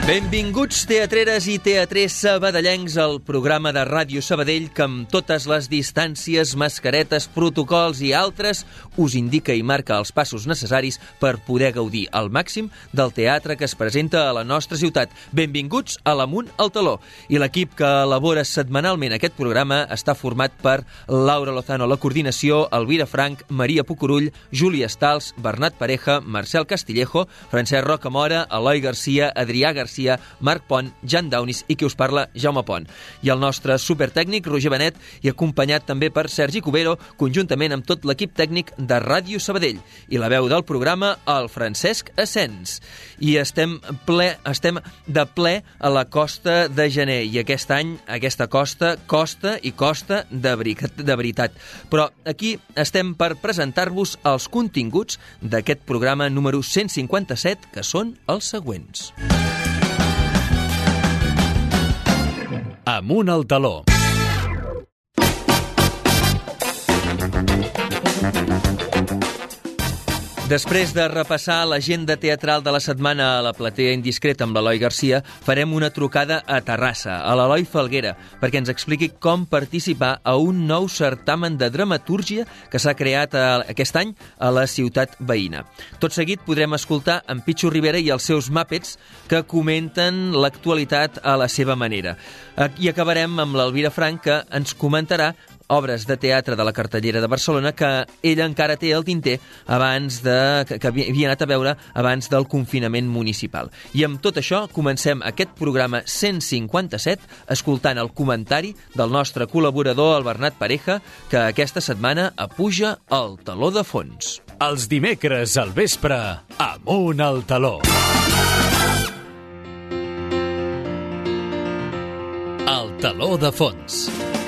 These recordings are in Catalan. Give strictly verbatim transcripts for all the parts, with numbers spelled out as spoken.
Benvinguts teatreres i teatrers sabadellencs al programa de Ràdio Sabadell que amb totes les distàncies, mascaretes, protocols i altres us indica i marca els passos necessaris per poder gaudir al màxim del teatre que es presenta a la nostra ciutat. Benvinguts a l'Amunt al Taló. I l'equip que elabora setmanalment aquest programa està format per Laura Lozano a la coordinació, Elvira Frank, Maria Pucurull, Júlia Stals, Bernat Pareja, Marcel Castillejo, Francesc Rocamora, Eloi Garcia, Adrià Garcia, Marc Pont, Jan Daunis i qui us parla, Jaume Pont. I el nostre supertècnic, Roger Benet, i acompanyat també per Sergi Cubero, conjuntament amb tot l'equip tècnic de Ràdio Sabadell. I la veu del programa, el Francesc Asens. I estem ple, estem de ple a la Costa de Gener. I aquest any, aquesta costa, costa i costa de, de veritat. Però aquí estem per presentar-vos els continguts d'aquest programa número cent cinquanta-set, que són els següents. Amunt al Taló. Després de repassar l'agenda teatral de la setmana a la platea indiscreta amb l'Eloi Garcia, farem una trucada a Terrassa, a l'Eloi Falguera, perquè ens expliqui com participar a un nou certamen de dramatúrgia que s'ha creat aquest any a la ciutat veïna. Tot seguit podrem escoltar en Pichu Rivera i els seus Muppets que comenten l'actualitat a la seva manera. I acabarem amb l'Elvira Frank, que ens comentarà obres de teatre de la cartellera de Barcelona que ella encara té al tinter abans de, que, que havia anat a veure abans del confinament municipal. I amb tot això comencem aquest programa cent cinquanta-set escoltant el comentari del nostre col·laborador, el Bernat Pareja, que aquesta setmana apuja el teló de fons. Els dimecres al vespre, Amunt al Taló. El teló de fons.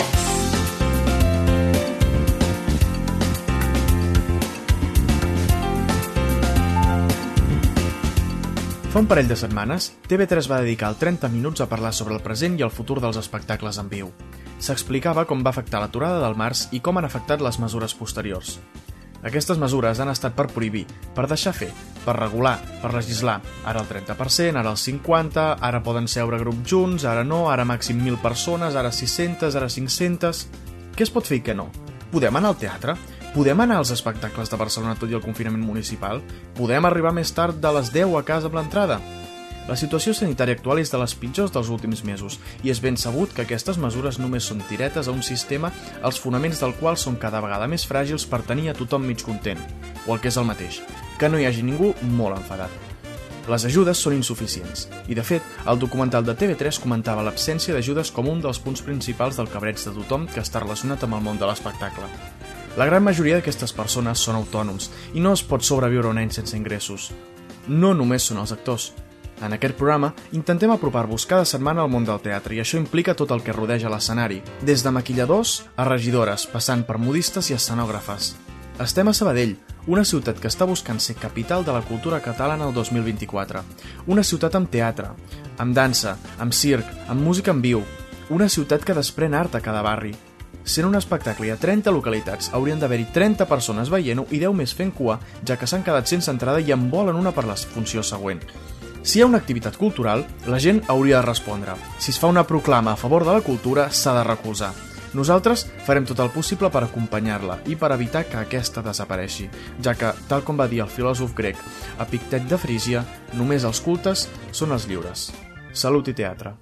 Fa un parell de setmanes, T V tres va dedicar el trenta minuts a parlar sobre el present i el futur dels espectacles en viu. S'explicava com va afectar l'aturada del març i com han afectat les mesures posteriors. Aquestes mesures han estat per prohibir, per deixar fer, per regular, per legislar. Ara el trenta per cent, ara el cinquanta per cent, ara poden seure grups junts, ara no, ara màxim mil persones, ara sis-centes, ara cinc-centes... Què es pot fer i què no? Podem anar al teatre? Podem anar als espectacles de Barcelona tot i el confinament municipal? Podem arribar més tard de les deu a casa amb l'entrada? La situació sanitària actual és de les pitjors dels últims mesos i és ben sabut que aquestes mesures només són tiretes a un sistema els fonaments del qual són cada vegada més fràgils per tenir a tothom mig content, o el que és el mateix, que no hi hagi ningú molt enfadat. Les ajudes són insuficients i, de fet, el documental de T V tres comentava l'absència d'ajudes com un dels punts principals del cabreig de tothom que està relacionat amb el món de l'espectacle. La gran majoria d'aquestes persones són autònoms i no es pot sobreviure un any sense ingressos. No només són els actors. En aquest programa intentem apropar-vos cada setmana al món del teatre i això implica tot el que rodeja l'escenari, des de maquilladors a regidores, passant per modistes i escenògrafes. Estem a Sabadell, una ciutat que està buscant ser capital de la cultura catalana el dos mil vint-i-quatre. Una ciutat amb teatre, amb dansa, amb circ, amb música en viu. Una ciutat que desprèn art a cada barri. Sent un espectacle a trenta localitats, haurien d'haver-hi trenta persones veient-ho i deu més fent cua, ja que s'han quedat sense entrada i en volen una per la funció següent. Si hi ha una activitat cultural, la gent hauria de respondre. Si es fa una proclama a favor de la cultura, s'ha de recolzar. Nosaltres farem tot el possible per acompanyar-la i per evitar que aquesta desapareixi, ja que, tal com va dir el filòsof grec Epictet de Frígia, només els cultes són els lliures. Salut i teatre.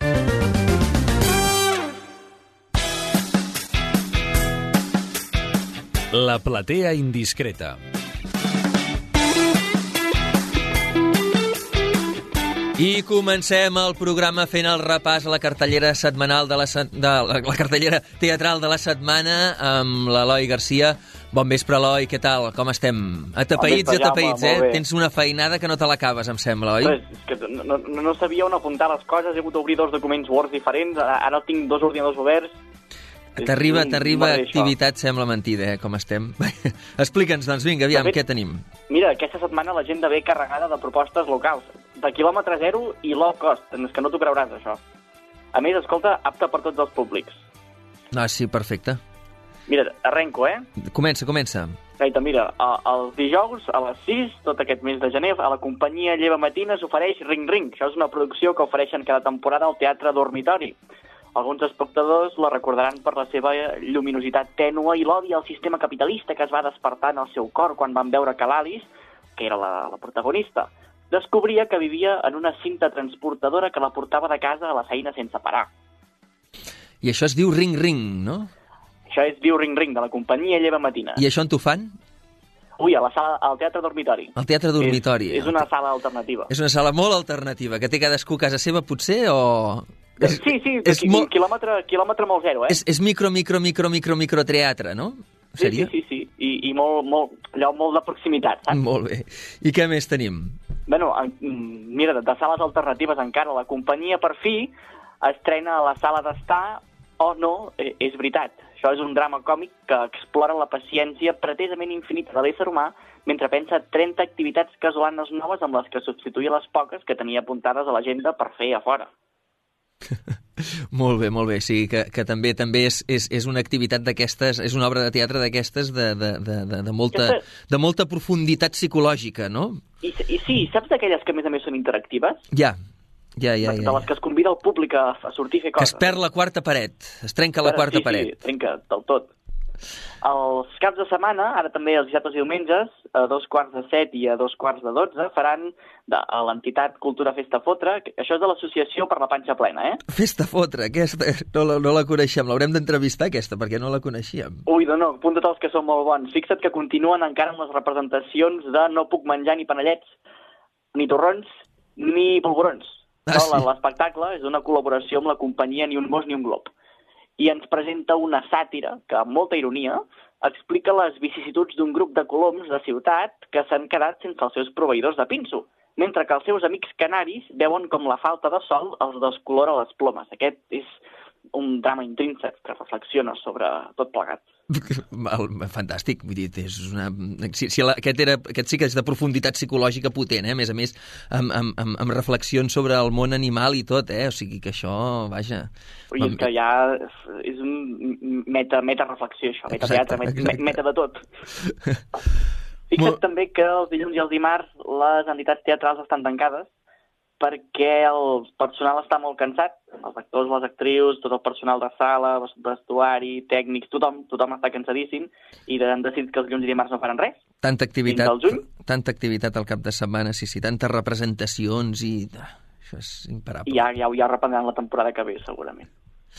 La platea indiscreta. I comencem el programa fent el repàs a la cartellera setmanal de la, de la, la cartellera teatral de la setmana amb l'Eloi Garcia. Bon vespre, Eloi, què tal? Com estem? Atapeïts i atapeïts, eh? Tens una feinada que no te l'acabes, em sembla, oi? És que no, no, no sabia on apuntar les coses, he hagut d'obrir dos documents Word diferents, ara tinc dos ordinadors oberts. T'arriba, t'arriba activitat, sembla mentida, eh, com estem. Explica'ns, doncs, vinga, aviam, fet, què tenim? Mira, aquesta setmana l'agenda ve carregada de propostes locals, de quilòmetre zero i low cost, és que no t'ho creuràs, això. A més, escolta, apta per tots els públics. Ah, sí, perfecte. Mira, arrenco, eh? Comença, comença. Gaita, mira, els dijous a les sis, tot aquest mes de gener, a la companyia Lleva Matines ofereix Ring Ring. Això és una producció que ofereixen cada temporada al Teatre Dormitori. Alguns espectadors la recordaran per la seva lluminositat tènua i l'odi al sistema capitalista que es va despertar en el seu cor quan van veure que l'Alice, que era la, la protagonista, descobria que vivia en una cinta transportadora que la portava de casa a la feina sense parar. I això es diu Ring Ring, no? Això es diu Ring Ring, de la companyia Lleva Matines. I això on t'ho fan? Ui, a la sala, al Teatre Dormitori. Al Teatre Dormitori. És, és una sala alternativa. És una sala molt alternativa, que té cadascú a casa seva, potser, o... És, sí, sí, és qui, molt... quilòmetre, quilòmetre molt zero, eh? És, és micro, micro, micro, micro, micro teatre, no? Sí, sí, sí, sí, i, i molt, molt, allò molt de proximitat, saps? Molt bé. I què més tenim? Bueno, mira, de sales alternatives encara, la companyia per fi estrena a la sala d'estar Oh no, és veritat. Això és un drama còmic que explora la paciència pretesament infinita de l'ésser humà mentre pensa trenta activitats casolanes noves amb les que substituïa les poques que tenia apuntades a l'agenda per fer a fora. Molt bé, molt bé. Sí, que, que també també és, és, és una activitat d'aquestes, és una obra de teatre d'aquestes de, de, de, de, de, molta, de molta profunditat psicològica, no? I, i sí, saps d'aquelles que a més a més són interactives? Ja, ja, ja. De, ja, de les que es convida el públic a, a sortir a fer coses. Que es perd la quarta paret, es trenca la quarta sí, paret. Sí, trenca del tot. Els caps de setmana, ara també els dissabtes i diumenges, a dos quarts de set i a dos quarts de dotze, faran de, a l'entitat Cultura Festa Fotre, això és de l'associació per la panxa plena, eh? Festa Fotre, aquesta no, la, no la coneixem, l'haurem d'entrevistar aquesta, perquè no la coneixíem. Ui, no, no, apunta't els que són molt bons. Fixa't que continuen encara amb les representacions de no puc menjar ni panellets, ni torrons, ni polvorons. Ah, sí? L'espectacle és una col·laboració amb la companyia Ni un mos ni un glob. I ens presenta una sàtira que, amb molta ironia, explica les vicissituds d'un grup de coloms de ciutat que s'han quedat sense els seus proveïdors de pinso, mentre que els seus amics canaris veuen com la falta de sol els descolora les plomes. Aquest és un drama intrínsec que reflexiona sobre tot plegat. Fantàstic, vull dir, és una... Si, si la, aquest, era, aquest sí que és de profunditat psicològica potent, eh? A més a més, amb, amb, amb, amb reflexions sobre el món animal i tot, eh? O sigui que això, vaja... Ui, és que ja és un meta, meta reflexió, això, meta teatre, meta, meta de tot. Fixa't Mol... també que els dilluns i els dimarts les entitats teatrals estan tancades perquè el personal està molt cansat, els actors, les actrius, tot el personal de sala, vestuari, tècnics, tothom, tothom està cansadíssim i han decidit que els dilluns i dimarts no faran res. Tanta activitat, tanta activitat al cap de setmana, sí, sí, tantes representacions i... Això és imparable. I ja, ja, ja reprendran la temporada que ve, segurament.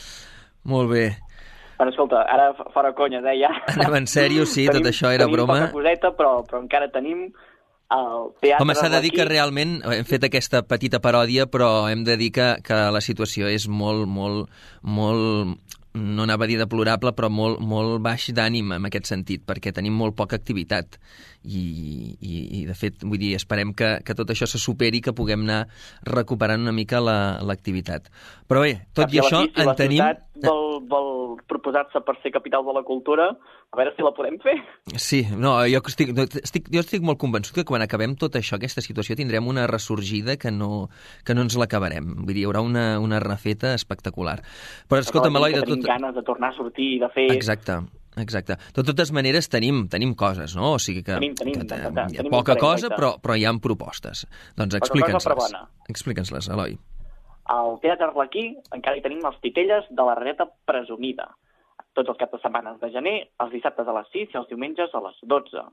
Molt bé. Bueno, escolta, ara fora conyes, eh, ja. Anem en sèrio, sí, tenim, tot això era tenim broma. Tenim poca coseta, però, però encara tenim... Home, s'ha de dir que realment hem fet aquesta petita paròdia, però hem de dir que, que la situació és molt, molt, molt, no anava a dir deplorable, però molt, molt baix d'ànim en aquest sentit, perquè tenim molt poca activitat. I, i, i de fet, vull dir, esperem que, que tot això se superi, que puguem anar recuperant una mica l'activitat. La, però bé, tot i això, si en la tenim... ciutat vol, vol proposar-se per ser capital de la cultura, a veure si la podem fer. Sí, no, jo estic, estic, jo estic molt convençut que quan acabem tot això, aquesta situació, tindrem una ressorgida que no, que no ens l'acabarem. Vull dir, hi haurà una, una refeta espectacular. Però escolta'm, Eloi, de tot... Tenim ganes de tornar a sortir i de fer... Exacte. Exacte. De totes maneres, tenim, tenim coses, no? O sigui que, tenim, tenim, que tant, tant, hi ha tenim poca un cosa, però, però hi ha propostes. Doncs explica'ns-les. Explica'ns-les, Eloi. Al Teatre Arlequí encara hi tenim els titelles de la Rareta Presumida. Tots els caps de setmanes de gener, els dissabtes a les sis i els diumenges a les dotze.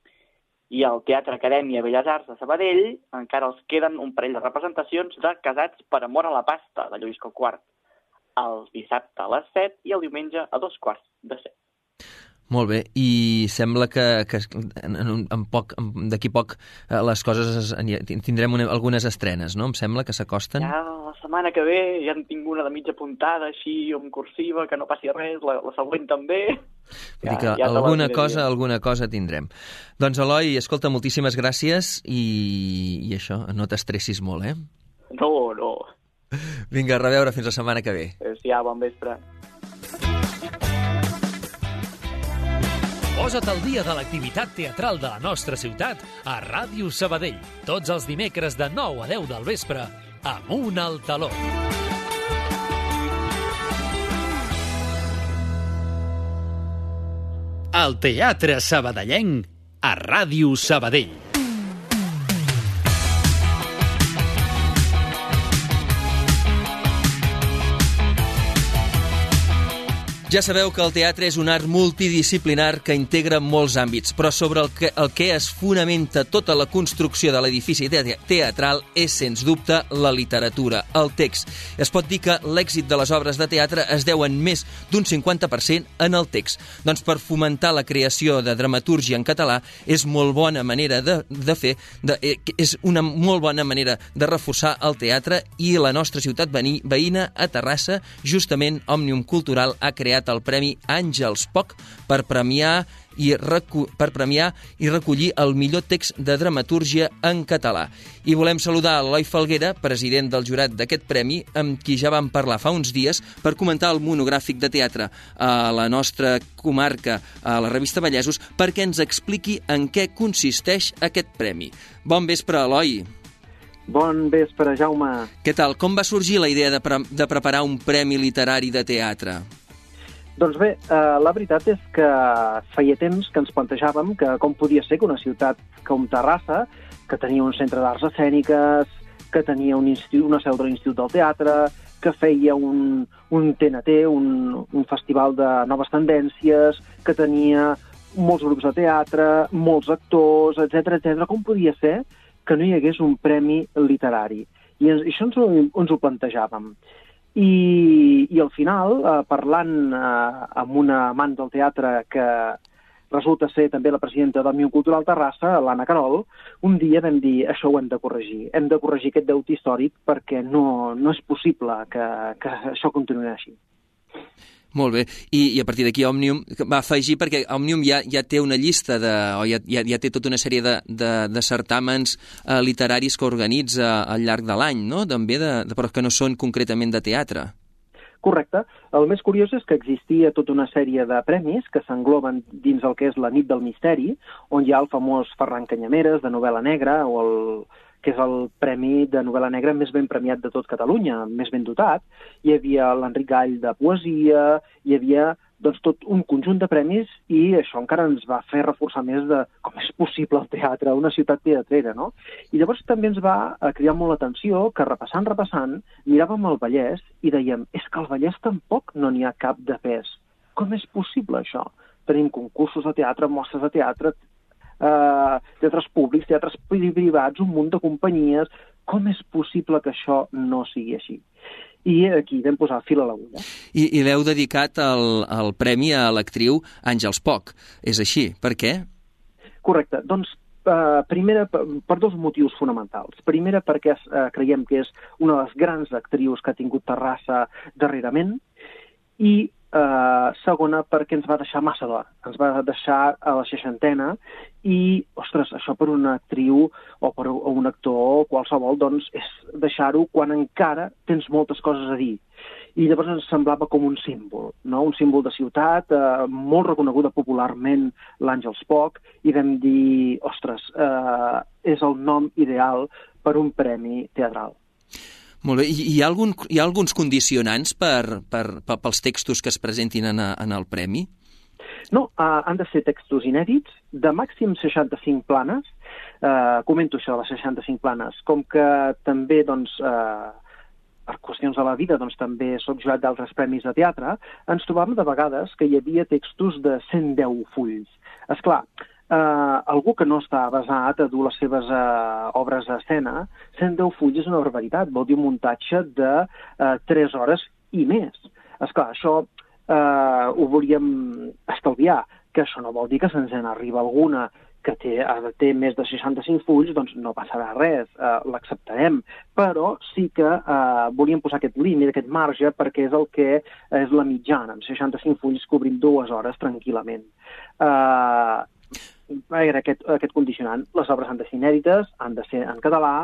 I al Teatre Acadèmia Belles Arts de Sabadell encara els queden un parell de representacions de Casats per amor a la pasta, de Lluís Coquart. El dissabte a les set i el diumenge a dos quarts de set. Molt bé, i sembla que, que en, en poc, d'aquí poc les coses, tindrem una, algunes estrenes, no? Em sembla que s'acosten. Ja la setmana que ve ja en tinc una de mitja puntada, així, amb cursiva, que no passi res, la, la següent també. Vull dir que ja, ja alguna cosa, alguna cosa tindrem. Doncs, Eloi, escolta, moltíssimes gràcies i, i això, no t'estressis molt, eh? No, no. Vinga, a reveure, fins la setmana que ve. Ja, bon vespre. Posa't al dia de l'activitat teatral de la nostra ciutat a Ràdio Sabadell. Tots els dimecres de nou a deu del vespre, Amunt al Taló. El teatre sabadellenc a Ràdio Sabadell. Ja sabeu que el teatre és un art multidisciplinar que integra molts àmbits, però sobre el que, el que es fonamenta tota la construcció de l'edifici teatral és, sens dubte, la literatura, el text. Es pot dir que l'èxit de les obres de teatre es deuen més d'un cinquanta per cent en el text. Doncs per fomentar la creació de dramatúrgia en català és molt bona manera de, de fer, de, és una molt bona manera de reforçar el teatre, i la nostra ciutat veïna, a Terrassa, justament Òmnium Cultural ha creat el Premi Àngels Poch per premiar i recu- per premiar i recollir el millor text de dramatúrgia en català. I volem saludar l'Eloi Falguera, president del jurat d'aquest premi, amb qui ja vam parlar fa uns dies per comentar el monogràfic de teatre a la nostra comarca, a la revista Vallesos, perquè ens expliqui en què consisteix aquest premi. Bon vespre, Eloi. Bon vespre, Jaume. Què tal? Com va sorgir la idea de, pre- de preparar un premi literari de teatre? Doncs bé, eh, la veritat és que feia temps que ens plantejàvem que com podia ser que una ciutat com Terrassa, que tenia un centre d'arts escèniques, que tenia un institut, una seu de l'Institut del Teatre, que feia un, un T N T, un, un festival de noves tendències, que tenia molts grups de teatre, molts actors, etcètera, etcètera. Com podia ser que no hi hagués un premi literari? I ens, això ens ho, ens ho plantejàvem. I, i al final, eh, parlant eh, amb una amant del teatre que resulta ser també la presidenta d'Òmnium Cultural Terrassa, l'Anna Carol, un dia vam dir, això ho hem de corregir. Hem de corregir aquest deute històric perquè no, no és possible que, que això continuï així. Molt bé, I, i a partir d'aquí Òmnium va afegir, perquè Òmnium ja, ja té una llista, de, o ja, ja, ja té tota una sèrie de, de, de certàmens eh, literaris que organitza al llarg de l'any, no? També de, de, però que no són concretament de teatre. Correcte. El més curiós és que existia tota una sèrie de premis que s'engloben dins el que és la Nit del Misteri, on hi ha el famós Ferran Canyameres, de novel·la negra, o el que és el premi de novel·la negra més ben premiat de tot Catalunya, més ben dotat. Hi havia l'Enric Gall de poesia, hi havia doncs, tot un conjunt de premis, i això encara ens va fer reforçar més de com és possible el teatre, una ciutat teatrera, no? I llavors també ens va cridar molt l'atenció que repassant, repassant, miràvem el Vallès i dèiem, és que al Vallès tampoc no n'hi ha cap de pes. Com és possible això? Tenim concursos de teatre, mostres de teatre, Uh, teatres públics, teatres privats, un munt de companyies. Com és possible que això no sigui així? I aquí vam posar fil a l'agulla. I, i l'heu dedicat el, el premi a l'actriu Àngels Poch. És així. Per què? Correcte. Doncs uh, primera, per, per dos motius fonamentals. Primera, perquè uh, creiem que és una de les grans actrius que ha tingut Terrassa darrerament, i Uh, segona, perquè ens va deixar massa d'hora. Ens va deixar a la seixantena i, ostres, això per una actriu o per un actor qualsevol, doncs, és deixar-ho quan encara tens moltes coses a dir. I llavors ens semblava com un símbol, no? Un símbol de ciutat, uh, molt reconeguda popularment, l'Àngels Poch, i vam dir, ostres, uh, és el nom ideal per un premi teatral. Molt bé. I hi ha, algun, hi ha alguns condicionants per, per, per, pels textos que es presentin en, a, en el premi? No, uh, han de ser textos inèdits, de màxim seixanta-cinc planes. Uh, comento això de les seixanta-cinc planes. Com que també, doncs, uh, per qüestions de la vida, doncs també soc jurat d'altres premis de teatre, ens trobàvem de vegades que hi havia textos de cent deu fulls. Esclar, Uh, algú que no està basat a dur les seves uh, obres d'escena, cent deu fulls és una barbaritat, vol dir un muntatge de uh, tres hores i més. Esclar, això uh, ho volíem estalviar, que això no vol dir que se'ns n'arriba alguna que té, té més de seixanta-cinc fulls, doncs no passarà res, uh, l'acceptarem. Però sí que uh, volíem posar aquest límit, aquest marge, perquè és el que és la mitjana. Amb seixanta-cinc fulls cobrim dues hores tranquil·lament. Uh, Era aquest, aquest condicionant. Les obres han de ser inèdites, han de ser en català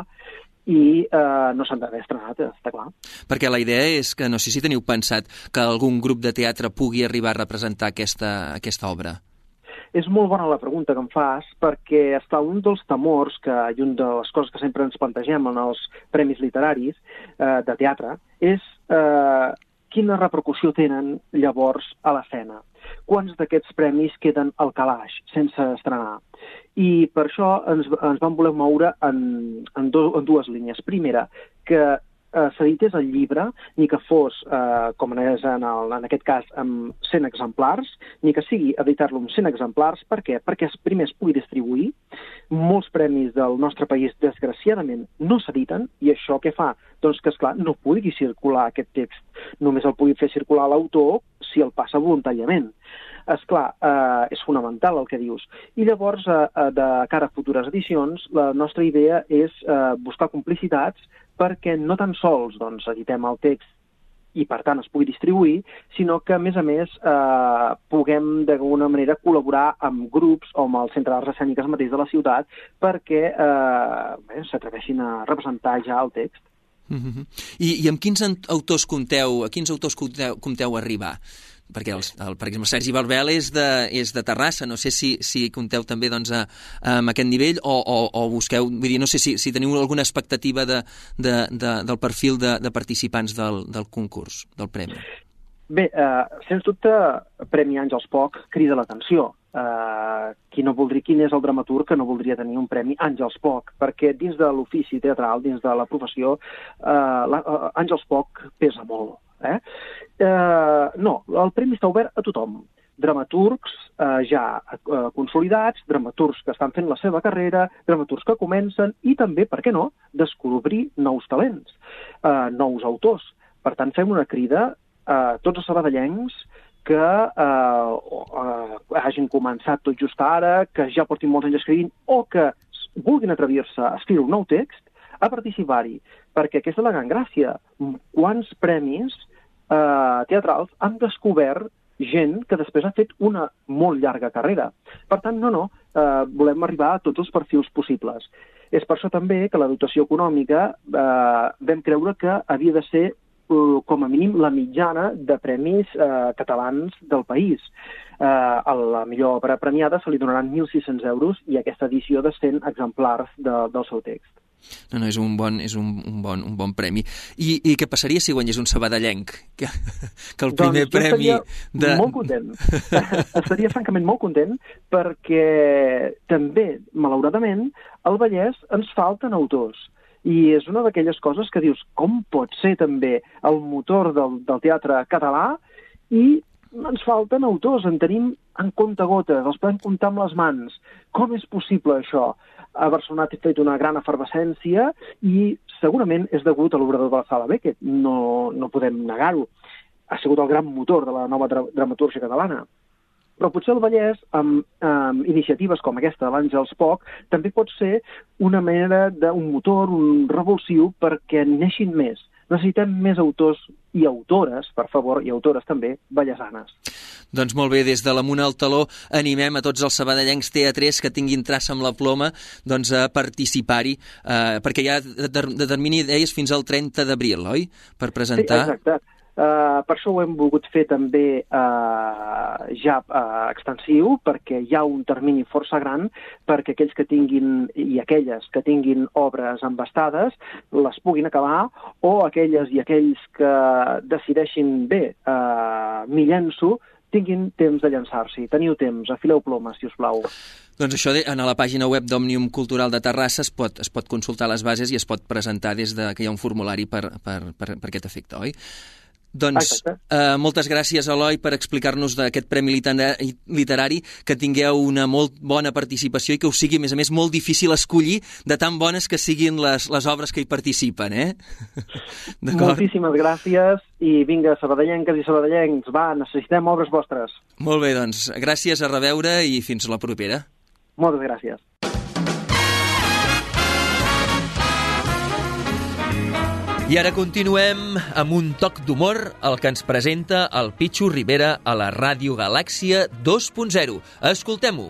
i eh, no s'han d'haver estrenat, està clar. Perquè la idea és que, no sé si teniu pensat, que algun grup de teatre pugui arribar a representar aquesta, aquesta obra. És molt bona la pregunta que em fas, perquè, esclar, un dels temors que, i una de les coses que sempre ens plantegem en els premis literaris eh, de teatre és eh, quina repercussió tenen llavors a l'escena. Quants d'aquests premis queden al calaix, sense estrenar? I per això ens, ens vam voler moure en, en, do, en dues línies. Primera, que eh, s'edités el llibre, ni que fos, eh, com és en, el, en aquest cas, amb cent exemplars, ni que sigui editar-lo amb cent exemplars. Per què? Perquè primer es pugui distribuir. Molts premis del nostre país, desgraciadament, no s'editen, i això què fa? Doncs que, esclar, no pugui circular aquest text. Només el pugui fer circular l'autor si el passa voluntàriament. Esclar, eh, és fonamental el que dius. I llavors, eh, de cara a futures edicions, la nostra idea és eh, buscar complicitats perquè no tan sols doncs, editem el text i, per tant, es pugui distribuir, sinó que, a més a més, eh, puguem, d'alguna manera, col·laborar amb grups o amb el Centre d'Arts Escèniques mateix de la ciutat perquè eh, s'atreveixin a representar ja el text. Mm-hmm. I, I amb quins autors compteu, a quins autors compteu, compteu arribar? Perquè, el, el, per exemple, Sergi Barbel és de, és de Terrassa, no sé si, si compteu també doncs, a, a, amb aquest nivell o, o, o busqueu, vull dir, no sé si, si teniu alguna expectativa de, de, de, del perfil de, de participants del, del concurs, del premi. Bé, eh, sens dubte, Premi Àngels Poch crida l'atenció. Eh, qui no voldria, quin és el dramaturg que no voldria tenir un Premi Àngels Poch? Perquè dins de l'ofici teatral, dins de la professió, eh, la, uh, Àngels Poch pesa molt. Eh? Eh, no, el premi està obert a tothom. Dramaturgs eh, ja eh, consolidats, dramaturgs que estan fent la seva carrera, dramaturgs que comencen i també, per què no, descobrir nous talents, eh, nous autors. Per tant, fem una crida a tots els sabadellencs que eh, eh, hagin començat tot just ara, que ja portin molts anys escrivint o que vulguin atrevir-se a escriure un nou text, a participar-hi. Perquè aquesta és la gran gràcia. Quants premis eh, teatrals han descobert gent que després ha fet una molt llarga carrera. Per tant, no, no, eh, volem arribar a tots els perfils possibles. És per això també que la dotació econòmica eh, vam creure que havia de ser, eh, com a mínim, la mitjana de premis eh, catalans del país. Eh, a la millor obra premiada se li donaran mil sis-cents euros i aquesta edició de cent exemplars de, del seu text. No, no, és un bon, és un, un, bon, un bon premi. I, I què passaria si guanyés un sabadellenc? Que, que el primer doncs premi... De... molt content. Estaria francament molt content perquè també, malauradament, al Vallès ens falten autors. I és una d'aquelles coses que dius, com pot ser també el motor del, del teatre català i ens falten autors, en tenim en comptagotes, els podem comptar amb les mans. Com és possible això? A Barcelona ha fet una gran efervescència i segurament és degut a l'obrador de la Sala Beckett, no, no podem negar-ho. Ha sigut el gran motor de la nova dra dramatúrgia catalana. Però potser el Vallès, amb, amb iniciatives com aquesta de l'Àngels Poch, també pot ser una manera d'un motor, un revulsiu, perquè neixin més. Necessitem més autors i autores, per favor, i autores també, vallesanes. Doncs molt bé, des de l'Amunt al Taló animem a tots els sabadellencs teatrers que tinguin traça amb la ploma doncs, a participar-hi, eh, perquè hi ha de, de termini, deies, fins al trenta d'abril, oi? Per presentar... Sí, exacte. Uh, per això ho hem volgut fer també uh, ja uh, extensiu, perquè hi ha un termini força gran perquè aquells que tinguin i aquelles que tinguin obres embastades les puguin acabar, o aquelles i aquells que decideixin bé, uh, m'hi llenço, tinguin temps de llançar-s'hi. Teniu temps, afileu plomes, si us plau. Doncs això, en la pàgina web d'Òmnium Cultural de Terrassa es pot, es pot consultar les bases i es pot presentar des de que hi ha un formulari per, per, per, per aquest efecte, oi? Doncs eh, moltes gràcies, Eloi, per explicar-nos d'aquest Premi Literari, que tingueu una molt bona participació i que us sigui, a més a més, molt difícil escollir de tan bones que siguin les, les obres que hi participen, eh? Moltíssimes gràcies i vinga, sabadellenques i sabadellencs, va, necessitem obres vostres. Molt bé, doncs, gràcies, a reveure i fins la propera. Moltes gràcies. I ara continuem amb un toc d'humor, el que ens presenta el Pichu Rivera a la Ràdio Galàxia dos punt zero. Escoltem-ho.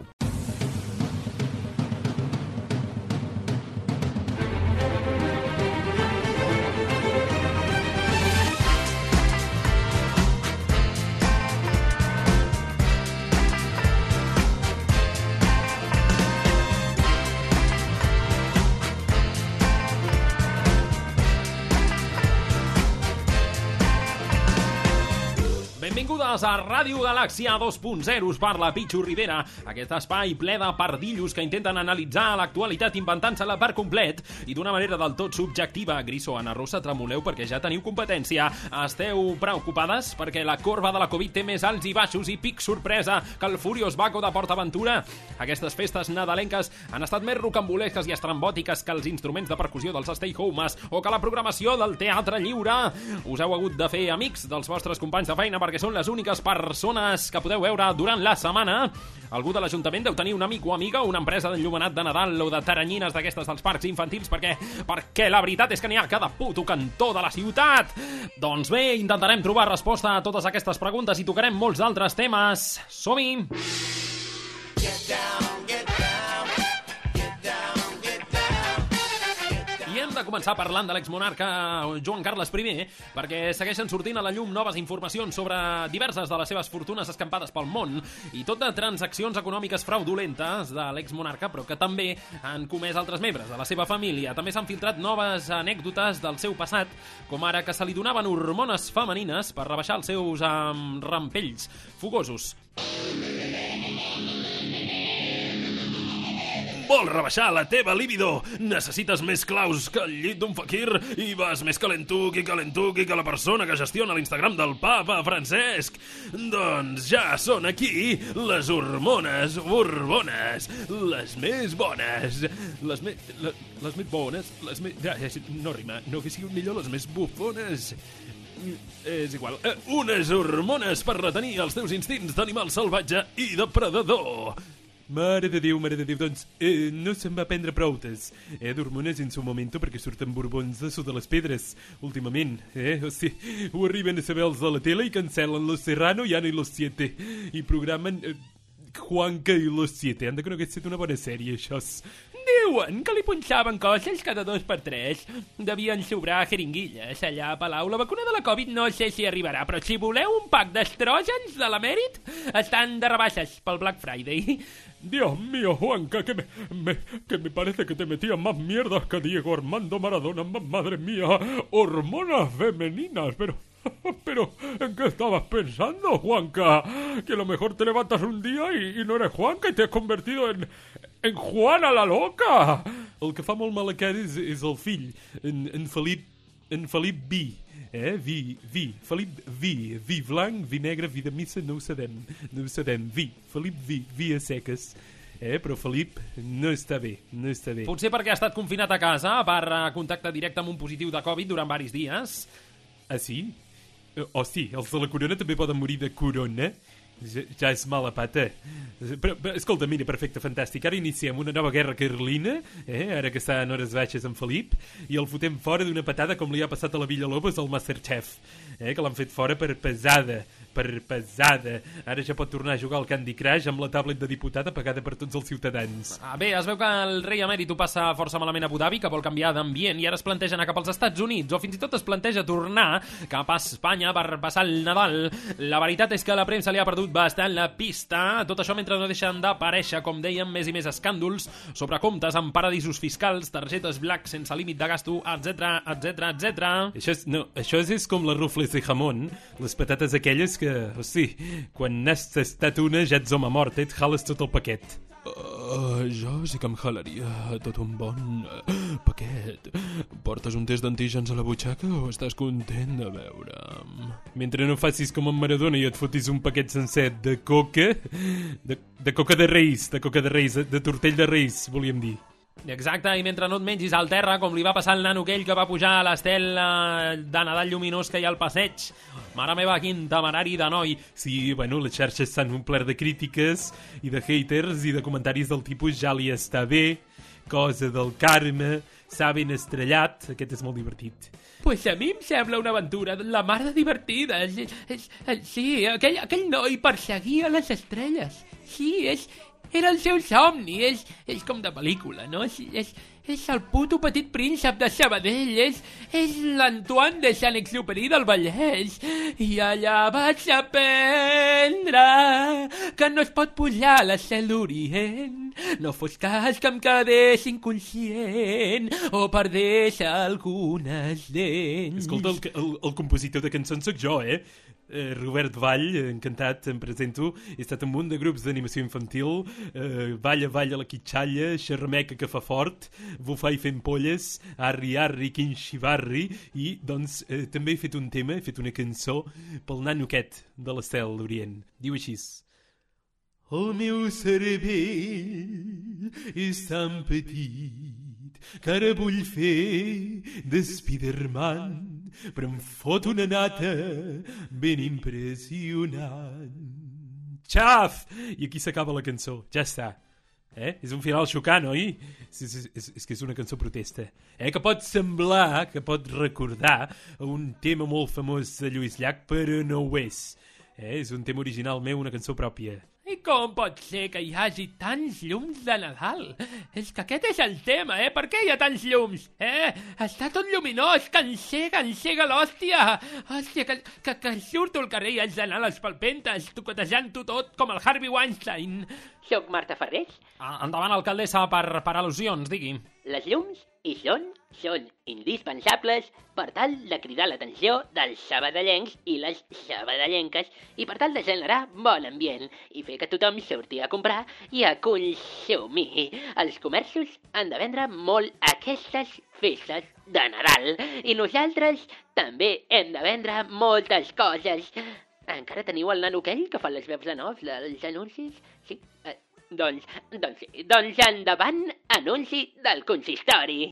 Benvingudes a Ràdio Galàxia dos punt zero, us parla Pichu Rivera, aquest espai ple de pardillos que intenten analitzar l'actualitat inventant-se-la per complet i d'una manera del tot subjectiva. Griso, Anna Rosa, tremoleu perquè ja teniu competència. Esteu preocupades perquè la corba de la Covid té més alts i baixos i pic sorpresa que el Furious Baco de PortAventura? Aquestes festes nadalenques han estat més rocambolesques i estrambòtiques que els instruments de percussió dels Stay Homes o que la programació del Teatre Lliure. Us heu hagut de fer amics dels vostres companys de feina perquè que són les úniques persones que podeu veure durant la setmana. Algú de l'Ajuntament deu tenir un amic o amiga o una empresa d'enllumenat de Nadal o de taranyines d'aquestes dels parcs infantils perquè, perquè la veritat és que n'hi ha a cada puto cantó de la ciutat. Doncs bé, intentarem trobar resposta a totes aquestes preguntes i tocarem molts altres temes. Som-hi! Get down, get down, get down, get down. I hem de començar parlant de l'exmonarca Joan Carles primer, perquè segueixen sortint a la llum noves informacions sobre diverses de les seves fortunes escampades pel món i tot de transaccions econòmiques fraudulentes de l'exmonarca, però que també han comès altres membres de la seva família. També s'han filtrat noves anècdotes del seu passat, com ara que se li donaven hormones femenines per rebaixar els seus um, rampells fogosos. Vols rebaixar la teva libido? Necessites més claus que el llit d'un faquir i vas més calentuc i calentuc i que la persona que gestiona l'Instagram del papa Francesc. Doncs ja són aquí les hormones borbones, les més bones, les més... Les, les més bones, les més... Ja, ja, no rima, no que siguin millor les més bufones. És igual. Eh, unes hormones per retenir els teus instints d'animal salvatge i de predador. Mare de Déu, mare de Déu, doncs eh, no se'n va prendre proutes eh, d'hormones en su momento perquè surten borbons de sota les pedres últimament, eh? O sigui, ho arriben a saber els de la tele i cancel·len Los Serrano i Ana i los Siete i programen eh, Juanca i los Siete. Han de que no hagués estat una bona sèrie, això. Diuen que li punxaven coses cada dos per tres. Devien sobrar jeringuilles allà a Palau. La vacuna de la Covid no sé si arribarà, però si voleu un pack d'estrògens de l'emèrit, estan de rebaixes pel Black Friday. Dios mío, Juanca, que me, me, que me parece que te metían más mierdas que Diego Armando Maradona. Madre mía, hormonas femeninas, pero... Pero, ¿en qué estabas pensando, Juanca? Que a lo mejor te levantas un día y, y no eres Juanca y te has convertido en... en Juana la Loca! El que fa molt mal a cara és, és el fill, en, en Felip... en Felip Vi. Eh? Vi, Vi. Felip Vi. Vi blanc, vi negre, vi de missa, no ho sabem. No ho sabem. Vi. Felip Vi. Vi a seques. Eh, però Felip no està bé, no està bé. Potser perquè ha estat confinat a casa per contacte directe amb un positiu de Covid durant varis dies. Ah, sí? Oh, sí, els de la corona també poden morir de corona. Ja, ja és mala pata. Però, però, escolta, mira, perfecte, fantàstic. Ara iniciem una nova guerra carlina, eh? Ara que està en hores baixes amb Felip, i el fotem fora d'una patada com li ha passat a la Villalobos al Masterchef, eh? Que l'han fet fora per pesada, per pesada. Ara ja pot tornar a jugar al Candy Crush amb la tablet de diputat apagada per tots els ciutadans. Ah, bé, es veu que el rei emèrit ho passa força malament a Abu Dhabi, que vol canviar d'ambient, i ara es planteja anar cap als Estats Units, o fins i tot es planteja tornar cap a Espanya per passar el Nadal. La veritat és que la premsa li ha perdut bastant la pista, tot això mentre no deixen d'aparèixer, com dèiem, més i més escàndols sobre comptes en paradisos fiscals, targetes black sense límit de gasto, etc, etc, etcètera. Això és, no, això és com les rufles de jamón, les patates aquelles que que, o sigui, quan n'has tastat una ja ets home mort, eh? Et jales tot el paquet. Uh, jo sí que em jalaria tot un bon uh, paquet. Portes un test d'antígens a la butxaca o estàs content de veure'm? Mentre no facis com en Maradona i et fotis un paquet sencer de coca, de, de coca de reis, de coca de reis, de, de tortell de reis, volíem dir. Exacte, i mentre no et mengis al terra, com li va passar al nano aquell que va pujar a l'estel eh, de Nadal lluminós que hi ha al passeig. Mare meva, quin temerari de noi. Sí, bueno, les xarxes s'han omplert de crítiques i de haters i de comentaris del tipus ja li està bé, cosa del karma, s'ha ben estrellat. Aquest és molt divertit. Pues a mi em sembla una aventura la mar de divertida. És, és, és, sí, aquell, aquell noi perseguia les estrelles. Sí, és... Era el seu somni, és, és com de pel·lícula, no? És, és, és el puto petit príncep de Sabadell, és, és l'Antoine de Saint-Exupéry del Vallès. I allà vaig aprendre que no es pot pujar a la Cel d'Orient, no fos cas que em quedés inconscient o perdés algunes dents. Escolta, el, el, el compositor de cançons soc jo, eh? Eh, Robert Vall, encantat, em presento. He estat en un munt de grups d'animació infantil, eh, Balla, balla la quitxalla, Xerrameca que fa fort, Bufar i fent polles, Arri, arri, quin xivarri, i doncs eh, també he fet un tema, he fet una cançó pel nano aquest de l'Estel d'Orient. Diu així: el meu cervell és tan petit que ara vull fer de Spiderman, però em fot una nata ben impressionant. Xaf! I aquí s'acaba la cançó, ja està. Eh? És un final xocant, oi? És, és, és, és que és una cançó protesta. Eh? Que pot semblar, que pot recordar un tema molt famós de Lluís Llach, però no ho és. Eh? És un tema original meu, una cançó pròpia. I com pot ser que hi hagi tants llums de Nadal? És que aquest és el tema, eh? Per què hi ha tants llums? Eh? Està tot lluminós, que encega, encega l'hòstia. Hòstia, que, que, que surto al carrer i haig d'anar a les palpentes, toquetejant-ho tot com el Harvey Weinstein. Soc Marta Ferrés. Ah, endavant, alcaldessa, per, per al·lusions, digui. Les llums hi són, són indispensables per tal de cridar l'atenció dels sabadellencs i les sabadellenques i per tal de generar bon ambient i fer que tothom surti a comprar i a consumir. Els comerços han de vendre molt aquestes festes de Nadal i nosaltres també hem de vendre moltes coses. Encara teniu el nano aquell que fa les veus de nous dels anuncis? Sí? Eh, doncs, doncs, doncs endavant, anunci del consistori.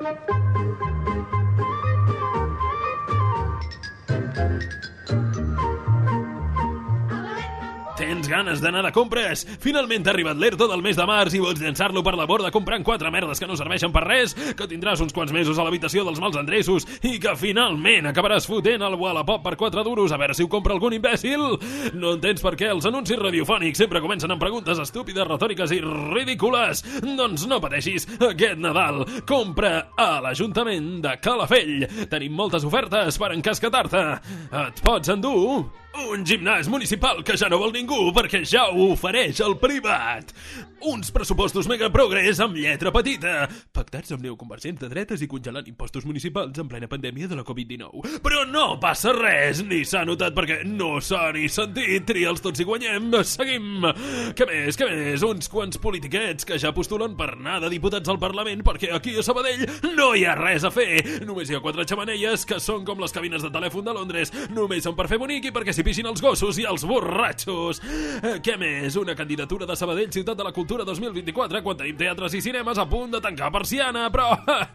Tens ganes d'anar de compres? Finalment t'ha arribat l'ERTO del mes de març i vols llançar-lo per la borda comprant quatre merdes que no serveixen per res, que tindràs uns quants mesos a l'habitació dels mals endreços i que finalment acabaràs fotent el Wallapop per quatre duros a veure si ho compra algun imbècil? No entens per què els anuncis radiofònics sempre comencen amb preguntes estúpides, retòriques i ridícules? Doncs no pateixis, aquest Nadal compra a l'Ajuntament de Calafell. Tenim moltes ofertes per encasquetar-te. Et pots endur un gimnàs municipal que ja no vol ningú perquè ja ho ofereix el privat. Uns pressupostos mega progrés amb lletra petita, pactats amb neoconvergents de dretes i congelant impostos municipals en plena pandèmia de la covid dinou. Però no passa res, ni s'ha notat perquè no s'ha ni sentit. Tria'ls tots i guanyem. Seguim. Què més, què més? Uns quants politiquets que ja postulen per anar de diputats al Parlament perquè aquí a Sabadell no hi ha res a fer. Només hi ha quatre xemeneies que són com les cabines de telèfon de Londres. Només són per fer bonic i perquè s'hi pixin els gossos i els borratxos. Què més? Una candidatura de Sabadell, ciutat de la cultura dos mil vint-i-quatre, quan tenim teatres i cinemes a punt de tancar persiana, però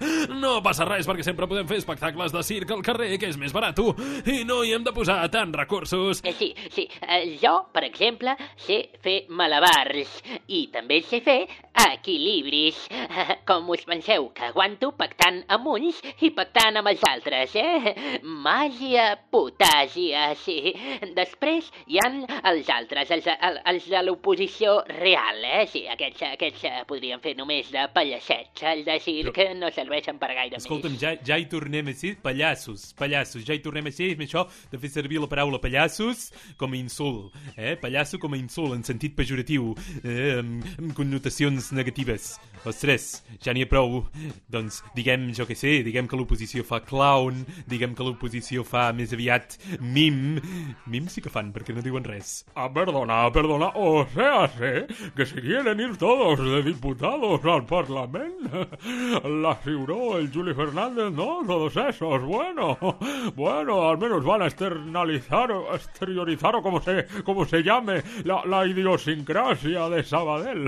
no passa res perquè sempre podem fer espectacles de circ al carrer, que és més barat, i no hi hem de posar tants recursos. Eh, sí, sí. Eh, jo, per exemple, sé fer malabars i també sé fer equilibris. Com us penseu que aguanto pactant amb uns i pactant amb els altres, eh? Màgia, potàsia, sí. Després hi han els altres, els, els de l'oposició real, eh? Sí, aquests, aquests podrien fer només de pallassets, els de circ Però... no serveixen per gaire Escolta'm, més. ja, ja hi tornem a ser pallassos, pallassos, ja hi tornem a ser, és això de fer servir la paraula pallassos com a insult, eh? Pallasso com a insult, en sentit pejoratiu, eh? amb, amb connotacions negatives. Ostres, ja n'hi ha prou. Doncs diguem, jo què sé, diguem que l'oposició fa clown, diguem que l'oposició fa més aviat mim. Mim sí que fan, perquè no diuen res. Ah, perdona, perdona, o sea, sé que se quieren ir todos de diputados al Parlamento. La Ciuró, el Juli Fernández, ¿no? Todos esos, bueno, bueno, al menos van a externalizar, o exteriorizar, o como se, como se llame, la, la idiosincrasia de Sabadell.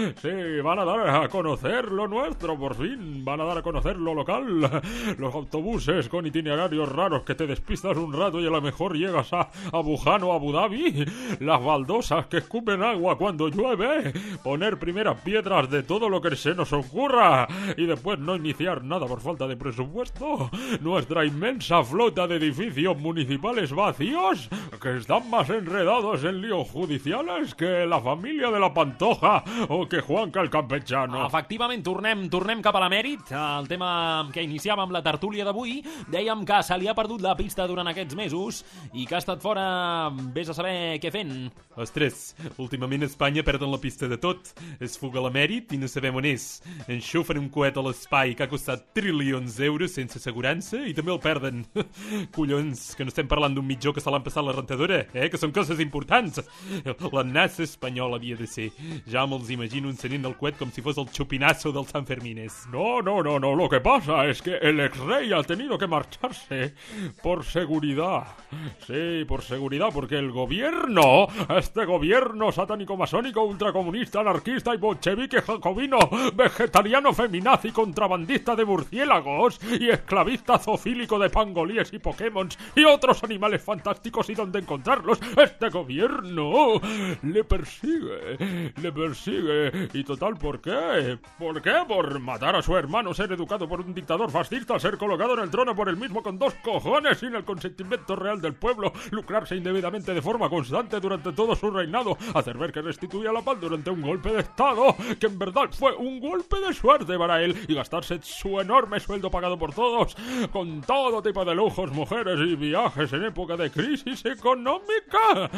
Sí, van a dar a conocer lo nuestro, por fin, van a dar a conocer lo local. Los autobuses con itinerarios raros que te despistas un rato y a lo mejor llegas a, a Wuhan o a Abu Dhabi, las baldosas que escupen agua cuando llueve, poner primeras piedras de todo lo que se nos ocurra y después no iniciar nada por falta de presupuesto, nuestra inmensa flota de edificios municipales vacíos que están más enredados en líos judiciales que la família de la Pantoja o que Juanca el Campechano. Efectivament, tornem, tornem cap a l'emèrit. El tema que iniciàvem la tertúlia d'avui, dèiem que se li ha perdut la pista durant aquests mesos i que ha estat fora, vés a saber què fent. Ostres, últimament a Espanya perden la pista de tot. Es fuga l'emèrit i no sabem on és. Enxufen un coet a l'espai que ha costat trilions d'euros sense assegurança i també el perden. Collons, que no estem parlant d'un mitjó que se l'han passat la rentadora, eh? Que són coses importants. La NASA espanyola havia de ser. Ja me'ls imagino encenent el coet com si fos el chupinazo del San Fermines. No, no, no, no. Lo que pasa es que el ex-rey ha tenido que marcharse por seguridad. Sí, por seguridad, porque el gobierno, este gobierno satánico, masónico, ultracomunista, anarquista y bolchevique jacobino, vegetariano, feminazi, contrabandista de murciélagos y esclavista zoofílico de pangolíes y pokémons y otros animales fantásticos y donde encontrarlos, este gobierno le persigue, le persigue. Y total, ¿por qué? ¿Por qué? Por matar a su hermano, ser educado por un dictador fascista, ser colocado en el trono por él mismo con dos cojones sin el consentimiento real del pueblo, lucrarse indebidamente de forma constante durante todo su reinado, hacer ver que restituía la paz durante un golpe de estado, que en verdad fue un golpe de suerte para él, y gastarse su enorme sueldo pagado por todos, con todo tipo de lujos, mujeres y viajes en época de crisis económica.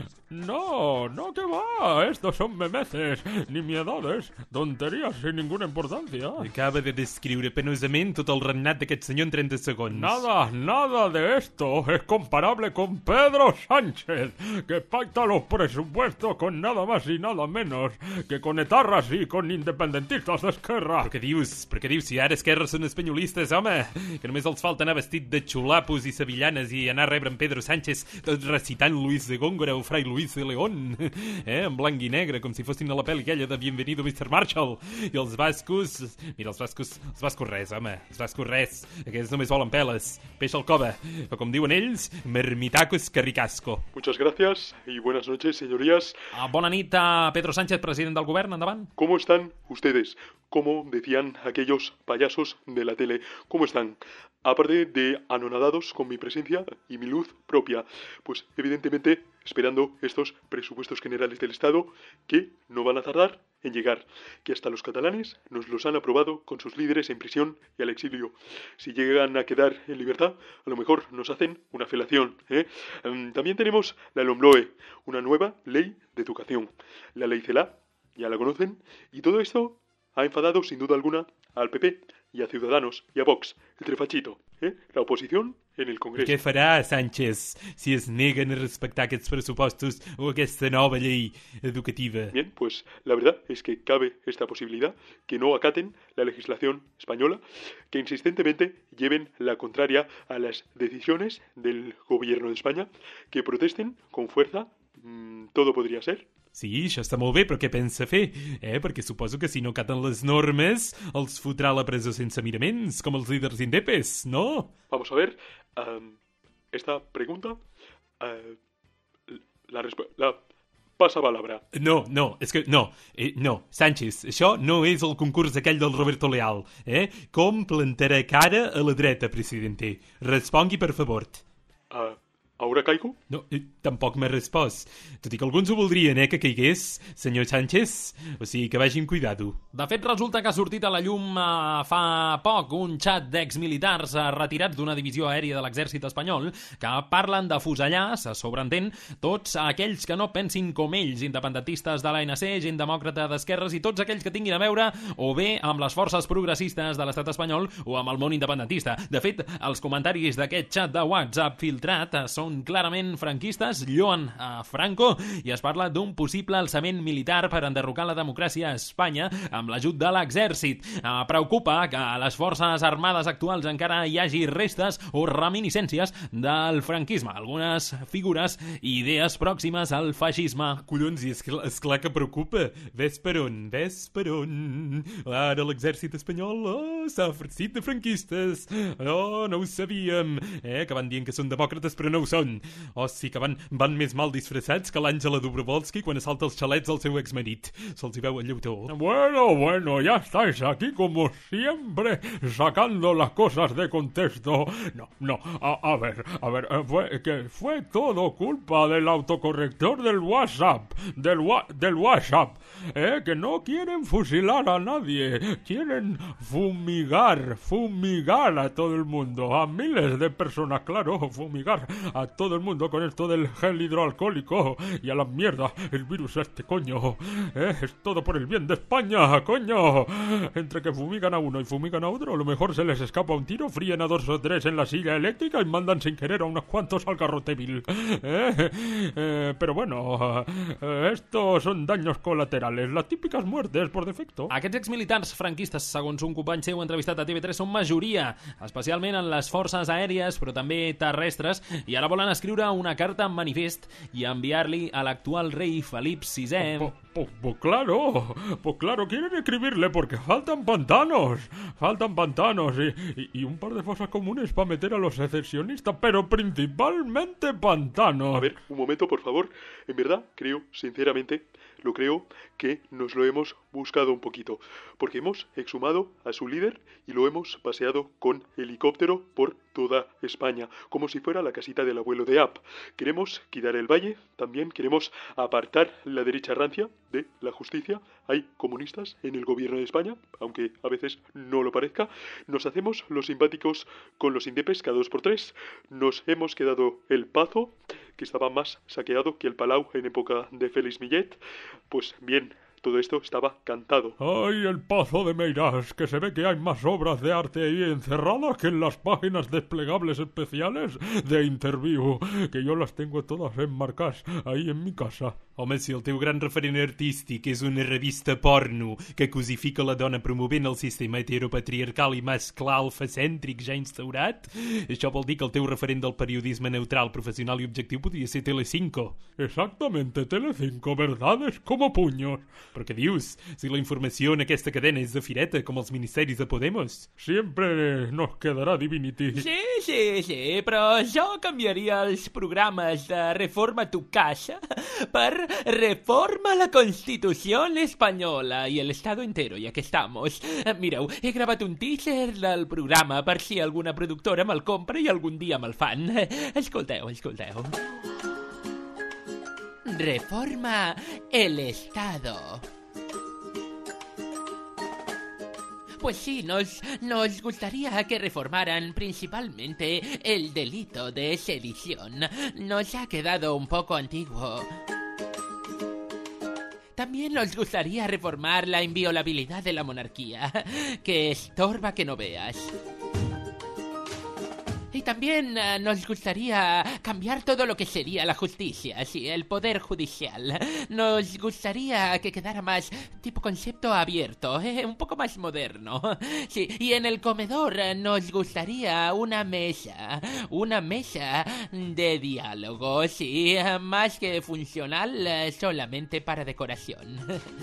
No, no, que va, estos son memeces, nimiedades, tonterías sin ninguna importancia. Acaba de descriure penosament tot el regnat d'aquest senyor en trenta segons. Nada, nada de esto es comparable con Pedro Sánchez, que pacta los presupuestos con nada más y nada menos que con etarras y con independentistas d'Esquerra. Però què dius? Però què dius? Si ara Esquerra són espanyolistes, home, que només els falta anar vestit de xulapos i sevillanes i anar a rebre en Pedro Sánchez tot recitant Luis de Góngora o Fray Luis de León, eh, en blanc i negre, com si fossin a la pel·li aquella de Bienvenido mister Marshall. I els bascos... Mira, els bascos... Els bascos res, home. Els bascos res. Aquests només volen peles. Peix al cova. O com diuen ells, mermitacos carricasco. Muchas gracias y buenas noches, señorías. Ah, bona nit a Pedro Sánchez, president del govern. Endavant. ¿Cómo están ustedes? Como decían aquellos payasos de la tele. ¿Cómo están? Aparte de anonadados con mi presencia y mi luz propia, pues evidentemente esperando estos presupuestos generales del Estado que no van a tardar en llegar, que hasta los catalanes nos los han aprobado con sus líderes en prisión y al exilio. Si llegan a quedar en libertad, a lo mejor nos hacen una felación, ¿eh? También tenemos la LOMLOE, una nueva ley de educación. La ley CELA, ya la conocen, y todo esto ha enfadado sin duda alguna al P P y a Ciudadanos y a Vox, el trefachito, ¿eh? La oposición en el Congreso. Què farà Sánchez si es neguen a respectar aquests pressupostos o aquesta nova llei educativa? Bien, pues la verdad es que cabe esta posibilidad, que no acaten la legislación española, que insistentemente lleven la contraria a las decisiones del gobierno de España, que protesten con fuerza, mmm, todo podría ser. Sí, això està molt bé, però què pensa fer? Eh? Perquè suposo que si no acaten les normes els fotrà a la presó sense miraments, com els líders indepes, no? Vamos a ver, um, esta pregunta, uh, la, la passa palabra. No, no, és que no, eh, no, Sánchez, això no és el concurs aquell del Roberto Leal, eh? Com plantarà cara a la dreta, presidente? Respongui, per favor. Uh, Ara caigo? No, eh, tampoc m'ha respost. Tot i que alguns ho voldrien, eh, que caigués, senyor Sánchez. O sigui, que vagin cuidado. De fet, resulta que ha sortit a la llum eh, fa poc un xat d'exmilitars eh, retirats d'una divisió aèria de l'exèrcit espanyol que parlen de fusellar, se sobreentén, tots aquells que no pensin com ells, independentistes de l'A N C, gent demòcrata d'esquerres i tots aquells que tinguin a veure o bé amb les forces progressistes de l'estat espanyol o amb el món independentista. De fet, els comentaris d'aquest xat de WhatsApp filtrat són són clarament franquistes, lloen a Franco i es parla d'un possible alçament militar per enderrocar la democràcia a Espanya amb l'ajut de l'exèrcit. Eh, preocupa que a les forces armades actuals encara hi hagi restes o reminiscències del franquisme, algunes figures i idees pròximes al feixisme. Collons, i és, cl és clar que preocupa. Ves per on, ves per on. Ara l'exèrcit espanyol oh, s'ha farcit de franquistes. Oh, no ho sabíem. Eh, que van dient que són demòcrates però no ho són. són. Oh, sí que van, van més mal disfressats que l'Àngela Dobrovolsky quan assalta els xalets del seu exmarit. Se'ls hi veu el lleutó. Bueno, bueno, ya estáis aquí como siempre, sacando las cosas de contexto. No, no, a, a ver, a ver, fue, que fue todo culpa del autocorrector del WhatsApp, del, wa, del WhatsApp, eh, que no quieren fusilar a nadie, quieren fumigar, fumigar a todo el mundo, a miles de personas, claro, fumigar a todo el mundo con esto del gel hidroalcohólico y a la mierda, el virus este, coño, eh, es todo por el bien de España, coño. Entre que fumigan a uno y fumigan a otro, a lo mejor se les escapa un tiro, fríen a dos o tres en la silla eléctrica y mandan sin querer a unos cuantos al garrote vil. Eh, eh, pero bueno, eh, estos son daños colaterales, las típicas muertes por defecto. Aquests exmilitars franquistes, segons un company seu entrevistat a T V tres, són majoria, especialment en les forces aèries, però també terrestres, i ara volen escriure una carta en manifest i enviar-li a l'actual rei Felip sisè. Pues, pues, pues claro, pues claro, quieren escribirle porque faltan pantanos, faltan pantanos y, y, y un par de fosas comunes para meter a los secesionistas, pero principalmente pantanos. A ver, un momento, por favor. En verdad, creo, sinceramente, lo creo que nos lo hemos buscado un poquito, porque hemos exhumado a su líder y lo hemos paseado con helicóptero por toda España, como si fuera la casita del abuelo de App. Queremos quitar el valle, también queremos apartar la derecha rancia de la justicia. Hay comunistas en el gobierno de España, aunque a veces no lo parezca. Nos hacemos los simpáticos con los indepes cada dos por tres. Nos hemos quedado el Pazo, que estaba más saqueado que el Palau en época de Félix Millet. Pues bien, todo esto estaba cantado. ¡Ay, el Pazo de Meirás! Que se ve que hay más obras de arte ahí encerradas que en las páginas desplegables especiales de Interview, que yo las tengo todas enmarcadas ahí en mi casa. Home, si el teu gran referent artístic és una revista porno que cosifica la dona promovent el sistema heteropatriarcal i masclar alfacèntric ja instaurat, això vol dir que el teu referent del periodisme neutral, professional i objectiu podria ser Telecinco. Exactamente, Telecinco, verdades como puños. Però què dius? Si la informació en aquesta cadena és de fireta, com els ministeris de Podemos. Siempre nos quedará Divinity. Sí, sí, sí, però jo canviaria els programes de Reforma tu casa per Reforma la Constitución Española y el Estado entero, ya que estamos. Mireu, he gravat un teaser del programa per si alguna productora me'l compra i algun dia me'l fan. Escolteu, escolteu. Reforma el Estado. Pues sí, nos, nos gustaría que reformaran principalmente el delito de sedición. Nos ha quedado un poco antiguo. También nos gustaría reformar la inviolabilidad de la monarquía, que estorba que no veas. Y también uh, nos gustaría cambiar todo lo que sería la justicia, sí, el poder judicial. Nos gustaría que quedara más tipo concepto abierto, eh, un poco más moderno. Sí, y en el comedor uh, nos gustaría una mesa, una mesa de diálogo, sí, uh, más que funcional, uh, solamente para decoración.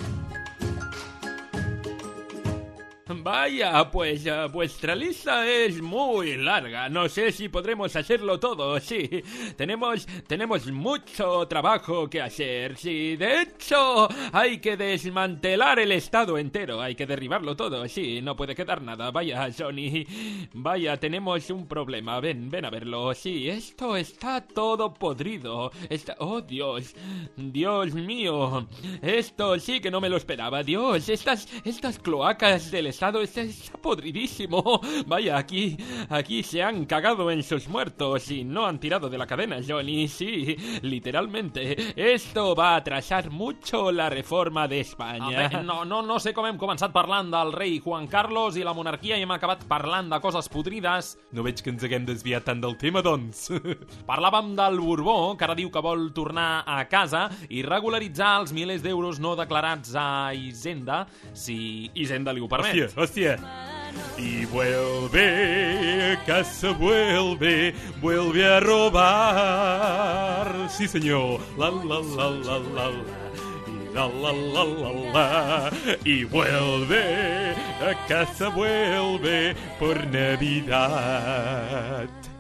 Vaya, pues uh, vuestra lista es muy larga. No sé si podremos hacerlo todo, sí. Tenemos, tenemos mucho trabajo que hacer, sí. De hecho, hay que desmantelar el Estado entero. Hay que derribarlo todo, sí. No puede quedar nada. Vaya, Johnny. Vaya, tenemos un problema. Ven, ven a verlo. Sí, esto está todo podrido. Está... Oh, Dios. Dios mío. Esto sí que no me lo esperaba. Dios, estas, estas cloacas del Estado está, está podridísimo. Vaya, aquí, aquí se han cagado en sus muertos y no han tirado de la cadena, Johnny. Sí, literalmente. Esto va a atrasar mucho la reforma de España. Bé, no, no, no sé com hem començat parlant del rei Juan Carlos i la monarquia i hem acabat parlant de coses podrides. No veig que ens haguem desviat tant del tema, doncs. Parlàvem del Borbó, que ara diu que vol tornar a casa i regularitzar els milers d'euros no declarats a Hisenda, si Hisenda li ho permet. Hòstia, hòstia. Y vuelve, casa vuelve, vuelve a robar. Sí, señor. La, la, la, la, la, la. Y la, la, la, la, la. Y vuelve, a casa vuelve por Navidad.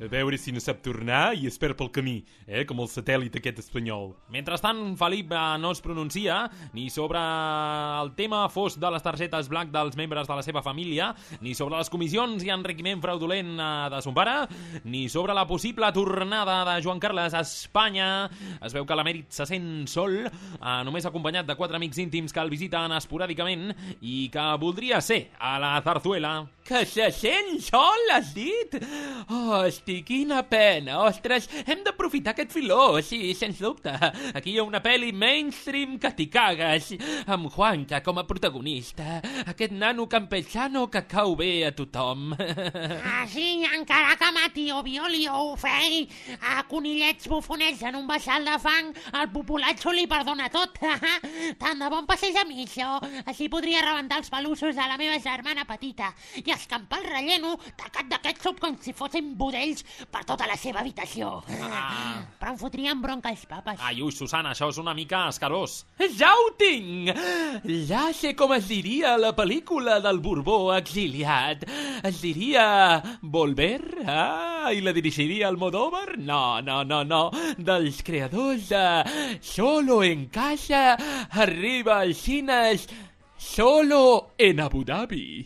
A veure si no sap tornar i es perd pel camí, eh? Com el satèl·lit aquest espanyol. Mentrestant, Felip eh, no es pronuncia ni sobre el tema fos de les targetes black dels membres de la seva família, ni sobre les comissions i enriquiment fraudulent eh, de son pare, ni sobre la possible tornada de Joan Carles a Espanya. Es veu que l'emèrit se sent sol, eh, només acompanyat de quatre amics íntims que el visiten esporàdicament i que voldria ser a la Zarzuela. Que se sent sol, has dit? Hosti, quina pena. Ostres, hem d'aprofitar aquest filó, sí, sens dubte. Aquí hi ha una pel·li mainstream que t'hi cagues, amb Juanca com a protagonista. Aquest nano campechano que cau bé a tothom. Ah, sí, encara que mati o violi o ofegui a conillets bufonets en un bassal de fang, el populatxo li perdona tot. Tant de bon passés a mi, això. Així podria rebentar els pelussos de la meva germana petita i escampar el relleno tacat d'aquest sub com si fossin budells per tota la seva habitació. Ah. Però em fotrien bronca els papes. Ai, ui, Susana, això és una mica escarós. Ja ho tinc! Ja sé com es diria la pel·lícula del Borbó exiliat. Es diria Volver? Ah, i la dirigiria Almodóvar? No, no, no, no. Dels creadors de Solo en casa arriba als cines Solo en Abu Dhabi.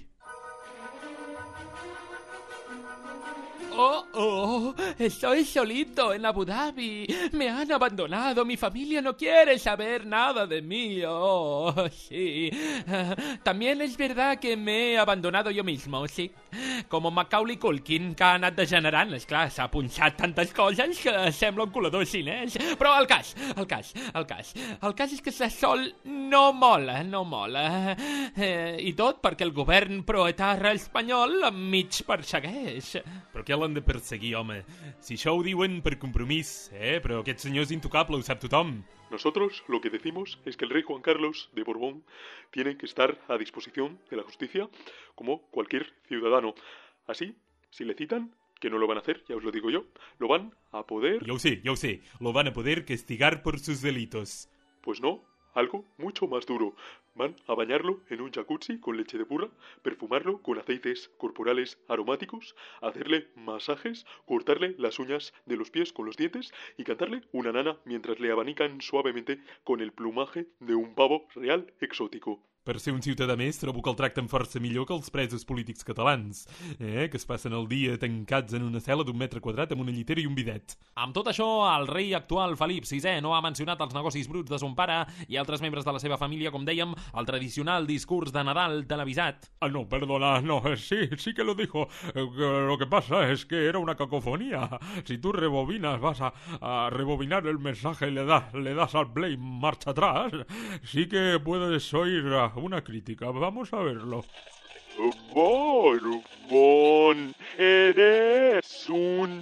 Oh, oh, estoy solito en Abu Dhabi. Me han abandonado. Mi familia no quiere saber nada de mí. Oh, sí. También es verdad que me he abandonado yo mismo, sí. Com Macaulay Culkin, que ha anat degenerant. Esclar, s'ha punxat tantes coses que sembla un colador xinès. Però el cas, el cas, el cas. El cas és que ser sol no mola, no mola. Eh, I tot perquè el govern proetarra espanyol em mig persegueix. Però què l'han de perseguir, home? Si això ho diuen per compromís, eh? Però aquest senyor és intocable, ho sap tothom. Nosotros lo que decimos es que el rey Juan Carlos de Borbón tiene que estar a disposición de la justicia como cualquier ciudadano. Así, si le citan, que no lo van a hacer, ya os lo digo yo, lo van a poder... Ya lo sé, ya lo sé, lo van a poder castigar por sus delitos. Pues no, algo mucho más duro. Van a bañarlo en un jacuzzi con leche de burra, perfumarlo con aceites corporales aromáticos, hacerle masajes, cortarle las uñas de los pies con los dientes y cantarle una nana mientras le abanican suavemente con el plumaje de un pavo real exótico. Per ser un ciutadà més, trobo que el tracten força millor que els presos polítics catalans, eh? Que es passen el dia tancats en una cel·la d'un metre quadrat amb una llitera i un bidet. Amb tot això, el rei actual Felip sisè no ha mencionat els negocis bruts de son pare i altres membres de la seva família, com dèiem, el tradicional discurs de Nadal televisat. Ah, no, perdona, no, sí, sí que lo dijo. Lo que pasa es que era una cacofonía. Si tú rebobinas, vas a, a rebobinar el mensaje y le das, le das al play marcha atrás, sí que puedes oír una crítica. Vamos a verlo. Borbón, eres un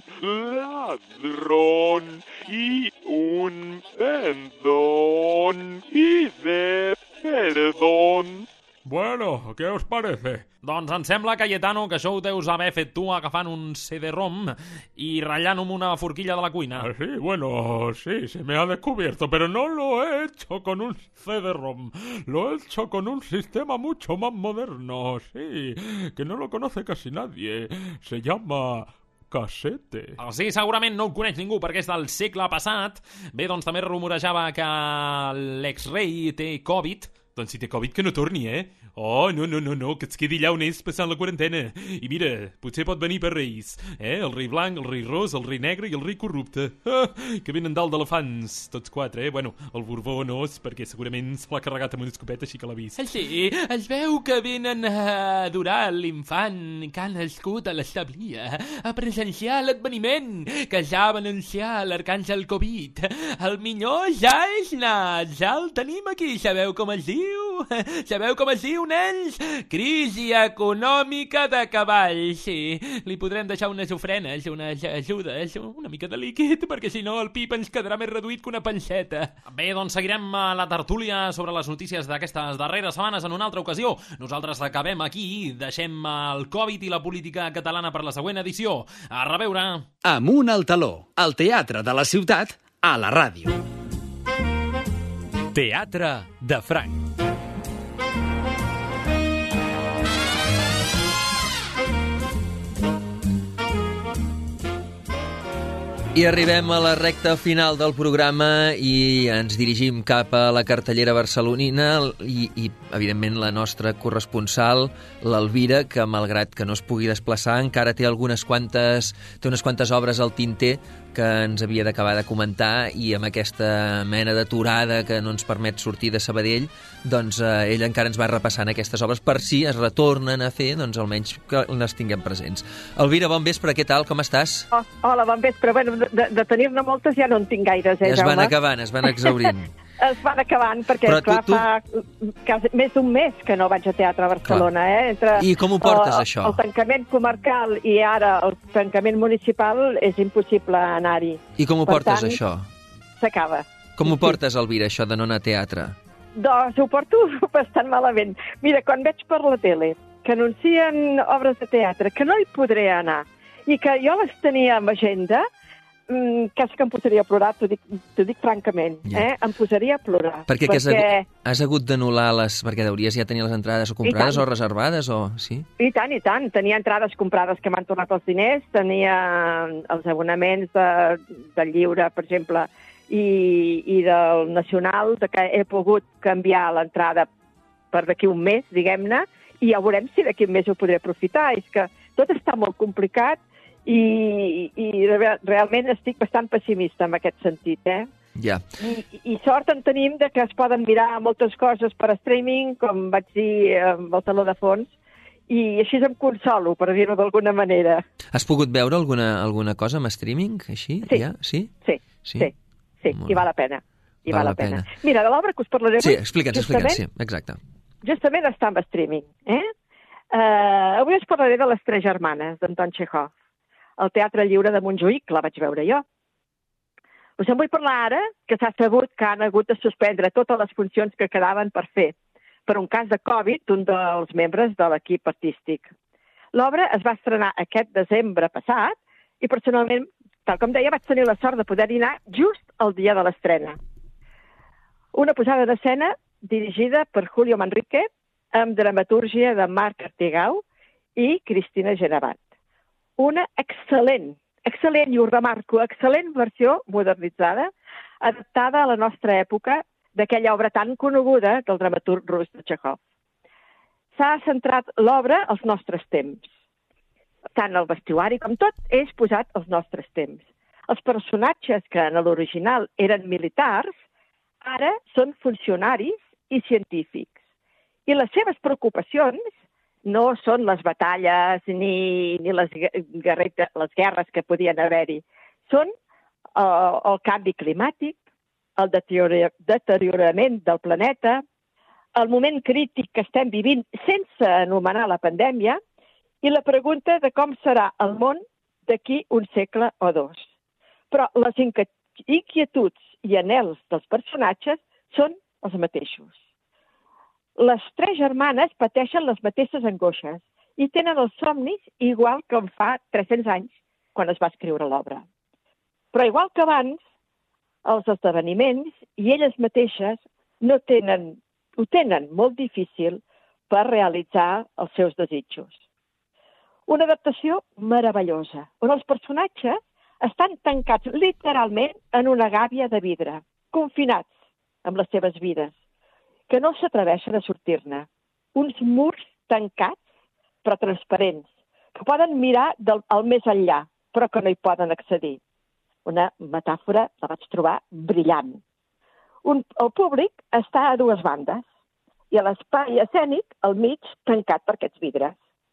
ladrón y un pendón y de perdón. Bueno, ¿qué os parece? Doncs em sembla, Cayetano, que això ho deus haver fet tu agafant un C D-ROM i ratllant amb una forquilla de la cuina. Ah, sí, bueno, sí, se me ha descubierto, pero no lo he hecho con un C D-ROM. Lo he hecho con un sistema mucho más moderno, sí, que no lo conoce casi nadie. Se llama... cassette. Sí, segurament no ho coneix ningú perquè és del segle passat. Bé, doncs també rumorejava que l'exrei té Covid. Doncs si té Covid que no torni, eh? Oh, no, no, no, no, que es quedi allà on és passant la quarantena. I mira, potser pot venir per reis, eh? El rei blanc, el rei ros, el rei negre i el rei corrupte. Ah, que venen dalt d'elefants, tots quatre, eh? Bueno, el Borbó no, perquè segurament se l'ha carregat amb una escopeta, així que l'ha vist. Sí, es veu que venen a adorar l'infant que ha nascut a l'establia, a presenciar l'adveniment que ja va anunciar l'arcàngel Covid. El minyó ja és nat, ja el tenim aquí, sabeu com es diu? Sabeu com es diu, nens? Crisi econòmica de cavall, sí. Li podrem deixar unes ofrenes, unes ajudes, una mica de líquid, perquè si no el pip ens quedarà més reduït que una panceta. Bé, doncs seguirem la tertúlia sobre les notícies d'aquestes darreres setmanes en una altra ocasió. Nosaltres acabem aquí, deixem el Covid i la política catalana per la següent edició. A reveure. Amunt al taló, el teatre de la ciutat, a la ràdio. Teatre de Franc. I arribem a la recta final del programa i ens dirigim cap a la cartellera barcelonina i, i evidentment, la nostra corresponsal, l'Elvira, que malgrat que no es pugui desplaçar, encara té algunes quantes, té unes quantes obres al tinter que ens havia d'acabar de comentar, i amb aquesta mena d'aturada que no ens permet sortir de Sabadell, doncs eh, ella encara ens va repassant aquestes obres per si es retornen a fer, doncs almenys que les tinguem presents. Elvira, bon vespre, què tal, com estàs? Oh, hola, bon vespre. Bueno, de, de tenir-ne moltes ja no en tinc gaires, eh, ja es van Jaume? acabant, es van exhaurint. Es van acabant, perquè, Però clar, tu, tu... fa quasi, més d'un mes que no vaig a teatre a Barcelona, clar. eh? Entre, I com ho portes, el, això? El tancament comarcal i ara el tancament municipal és impossible anar-hi. I com ho per portes, tant, això? S'acaba. Com ho portes, Elvira, això de no anar a teatre? Doncs ho porto bastant malament. Mira, quan veig per la tele que anuncien obres de teatre, que no hi podré anar, i que jo les tenia en agenda, Mm, quasi que em posaria a plorar, t'ho dic, t'ho dic francament, ja. eh? Em posaria a plorar. Perquè, perquè... has, hagut, has hagut d'anul·lar les... Perquè hauries ja tenir les entrades o comprades o reservades, o... Sí? I tant, i tant. Tenia entrades comprades que m'han tornat els diners, tenia els abonaments de, del Lliure, per exemple, i, i del Nacional, de que he pogut canviar l'entrada per d'aquí un mes, diguem-ne, i ja veurem si d'aquí un mes ho podré aprofitar. És que tot està molt complicat, i, i realment estic bastant pessimista en aquest sentit, eh? Ja. I, I sort en tenim de que es poden mirar moltes coses per streaming, com vaig dir amb el taló de fons, i així em consolo, per dir-ho d'alguna manera. Has pogut veure alguna, alguna cosa amb streaming, així? Sí, ja? sí? sí, sí, sí, sí. I val la pena. I val, val la pena. pena. Mira, de l'obra que us parlaré... Sí, explica'ns, explica'ns, sí, exacte. Justament està en streaming, eh? Uh, avui us parlaré de Les Tres Germanes, d'Anton Txékhov, al Teatre Lliure de Montjuïc, la vaig veure jo. Us en vull parlar ara, que s'ha sabut que han hagut de suspendre totes les funcions que quedaven per fer, per un cas de Covid d'un dels membres de l'equip artístic. L'obra es va estrenar aquest desembre passat i personalment, tal com deia, vaig tenir la sort de poder-hi anar just el dia de l'estrena. Una posada d'escena dirigida per Julio Manrique, amb dramatúrgia de Marc Artigau i Cristina Genevat. Una excel·lent, excel·lent, i ho remarco, excel·lent versió modernitzada, adaptada a la nostra època d'aquella obra tan coneguda del dramaturg rus de Txékhov. S'ha centrat l'obra als nostres temps. Tant el vestuari com tot és posat als nostres temps. Els personatges que en l'original eren militars, ara són funcionaris i científics. I les seves preocupacions no són les batalles ni, ni les, guerretes, les guerres que podien haver-hi. Són uh, el canvi climàtic, el deteriorament del planeta, el moment crític que estem vivint sense anomenar la pandèmia i la pregunta de com serà el món d'aquí un segle o dos. Però les inquietuds i anhels dels personatges són els mateixos. Les tres germanes pateixen les mateixes angoixes i tenen els somnis igual que en fa tres-cents anys, quan es va escriure l'obra. Però igual que abans, els esdeveniments i elles mateixes no tenen, ho tenen molt difícil per realitzar els seus desitjos. Una adaptació meravellosa, on els personatges estan tancats literalment en una gàbia de vidre, confinats amb les seves vides, que no s'atreveixen a sortir-ne. Uns murs tancats, però transparents, que poden mirar del, al més enllà, però que no hi poden accedir. Una metàfora la vaig trobar brillant. Un, el públic està a dues bandes i a l'espai escènic, al mig, tancat per aquests vidres.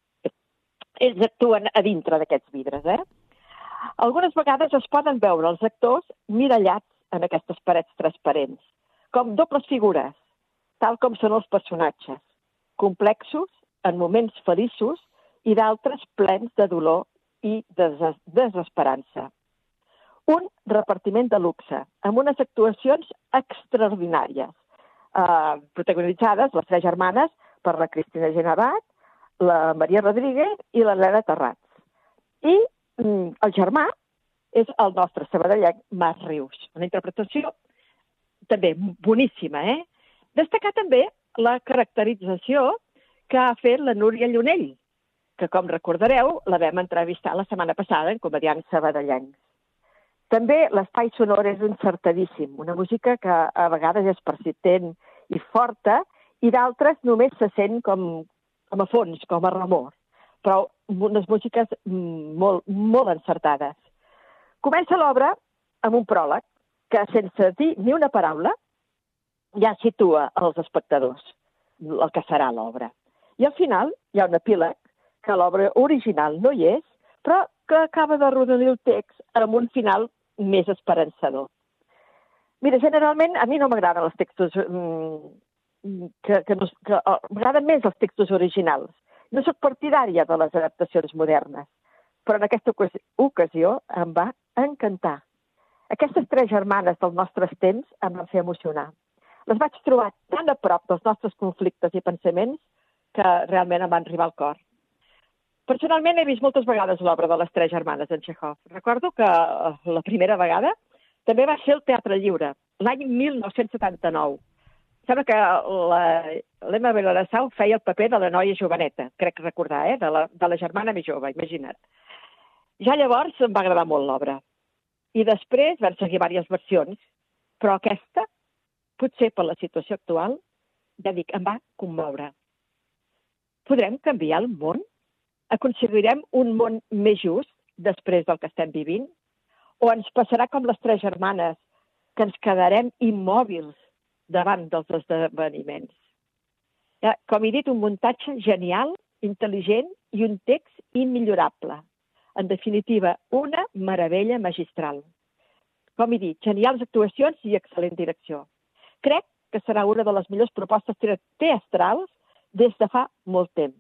Ells actuen a dintre d'aquests vidres, eh? Algunes vegades es poden veure els actors mirallats en aquestes parets transparents, com dobles figures, tal com són els personatges, complexos en moments feliços i d'altres plens de dolor i des desesperança. Un repartiment de luxe, amb unes actuacions extraordinàries, eh, protagonitzades, les tres germanes, per la Cristina Genevat, la Maria Rodríguez i l'Helena Terrats. I mm, el germà és el nostre sabadellenc Marc Rius. Una interpretació també boníssima, eh? Destacar també la caracterització que ha fet la Núria Llunell, que, com recordareu, la vam entrevistar la setmana passada en Comediants Sabadellencs. També l'espai sonor és encertadíssim, una música que a vegades és persistent i forta, i d'altres només se sent com, com a fons, com a remor, però unes músiques molt, molt encertades. Comença l'obra amb un pròleg que, sense dir ni una paraula, ja situa els espectadors el que serà l'obra. I al final hi ha un epíleg, que l'obra original no hi és, però que acaba de rodonir el text amb un final més esperançador. Mira, generalment a mi no m'agraden els textos mmm, que, que, no, que oh, m'agraden més els textos originals. No soc partidària de les adaptacions modernes, però en aquesta ocasió em va encantar. Aquestes tres germanes dels nostres temps em van fer emocionar. Les vaig trobar tan a prop dels nostres conflictes i pensaments que realment em van arribar al cor. Personalment he vist moltes vegades l'obra de les tres germanes d'en Txékhov. Recordo que la primera vegada també va ser al Teatre Lliure, l'any mil nou-cents setanta-nou. Sembla que l'Emma Vilassau feia el paper de la noia joveneta, crec recordar, eh? de, la, de la germana més jove, imagina't. Ja llavors em va agradar molt l'obra. I després van seguir diverses versions, però aquesta, potser per la situació actual, ja dic, em va commoure. Podrem canviar el món? Aconseguirem un món més just després del que estem vivint? O ens passarà com les tres germanes, que ens quedarem immòbils davant dels esdeveniments? Ja, com he dit, un muntatge genial, intel·ligent i un text immillorable. En definitiva, una meravella magistral. Com he dit, genials actuacions i excel·lent direcció. Crec que serà una de les millors propostes teatrals des de fa molt temps.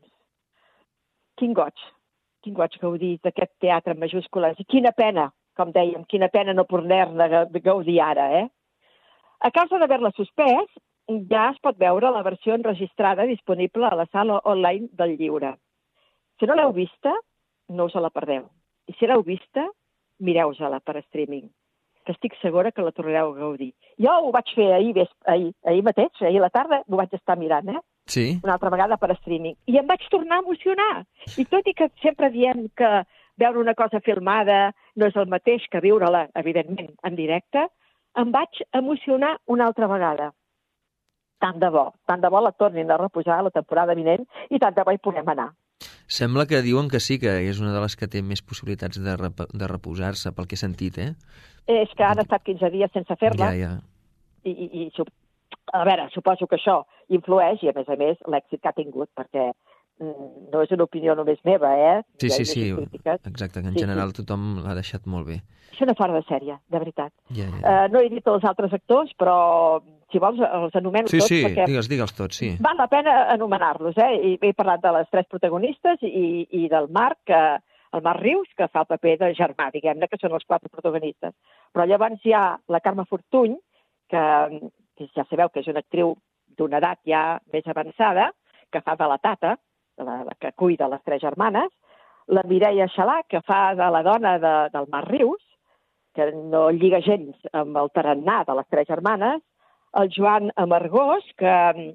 Quin goig, quin goig gaudir d'aquest teatre en majúscules. I quina pena, com dèiem, quina pena no poder-ne gaudir ara, eh? A causa d'haver-la suspès, ja es pot veure la versió enregistrada disponible a la sala online del Lliure. Si no l'heu vista, no us la perdeu. I si l'heu vista, mireu-se-la per streaming, que estic segura que la tornareu a gaudir. Jo ho vaig fer ahir, ahir, ahir mateix, ahir a la tarda, ho vaig estar mirant, eh? Sí. Una altra vegada per streaming. I em vaig tornar a emocionar. I tot i que sempre diem que veure una cosa filmada no és el mateix que viure-la, evidentment, en directe, em vaig emocionar una altra vegada. Tant de bo, tant de bo la tornin a reposar la temporada vinent i tant de bo hi podem anar. Sembla que diuen que sí, que és una de les que té més possibilitats de, rep de reposar-se, pel que he sentit, eh? És que han estat quinze dies sense fer-la. Ja, ja. I, i, i, a veure, suposo que això influeix i, a més a més, l'èxit que ha tingut, perquè mm, no és una opinió només meva, eh? Sí, sí, sí, exacte, que en sí, general sí. Tothom l'ha deixat molt bé. És una fora de sèrie, de veritat. Ja, ja. Uh, no he dit els altres actors, però si vols els anomeno sí, tots. Sí, sí, digue'ls, digue'ls tots, sí. Val la pena anomenar-los, eh? I he parlat de les tres protagonistes i, i del Marc, que, el Marc Rius, que fa el paper de germà, diguem-ne, que són els quatre protagonistes. Però llavors hi ha la Carme Fortuny, que, que ja sabeu que és una actriu d'una edat ja més avançada, que fa de la tata, la, la que cuida les tres germanes, la Mireia Xalà, que fa de la dona de, del Marc Rius, que no lliga gens amb el tarannà de les tres germanes, el Joan Amargós, que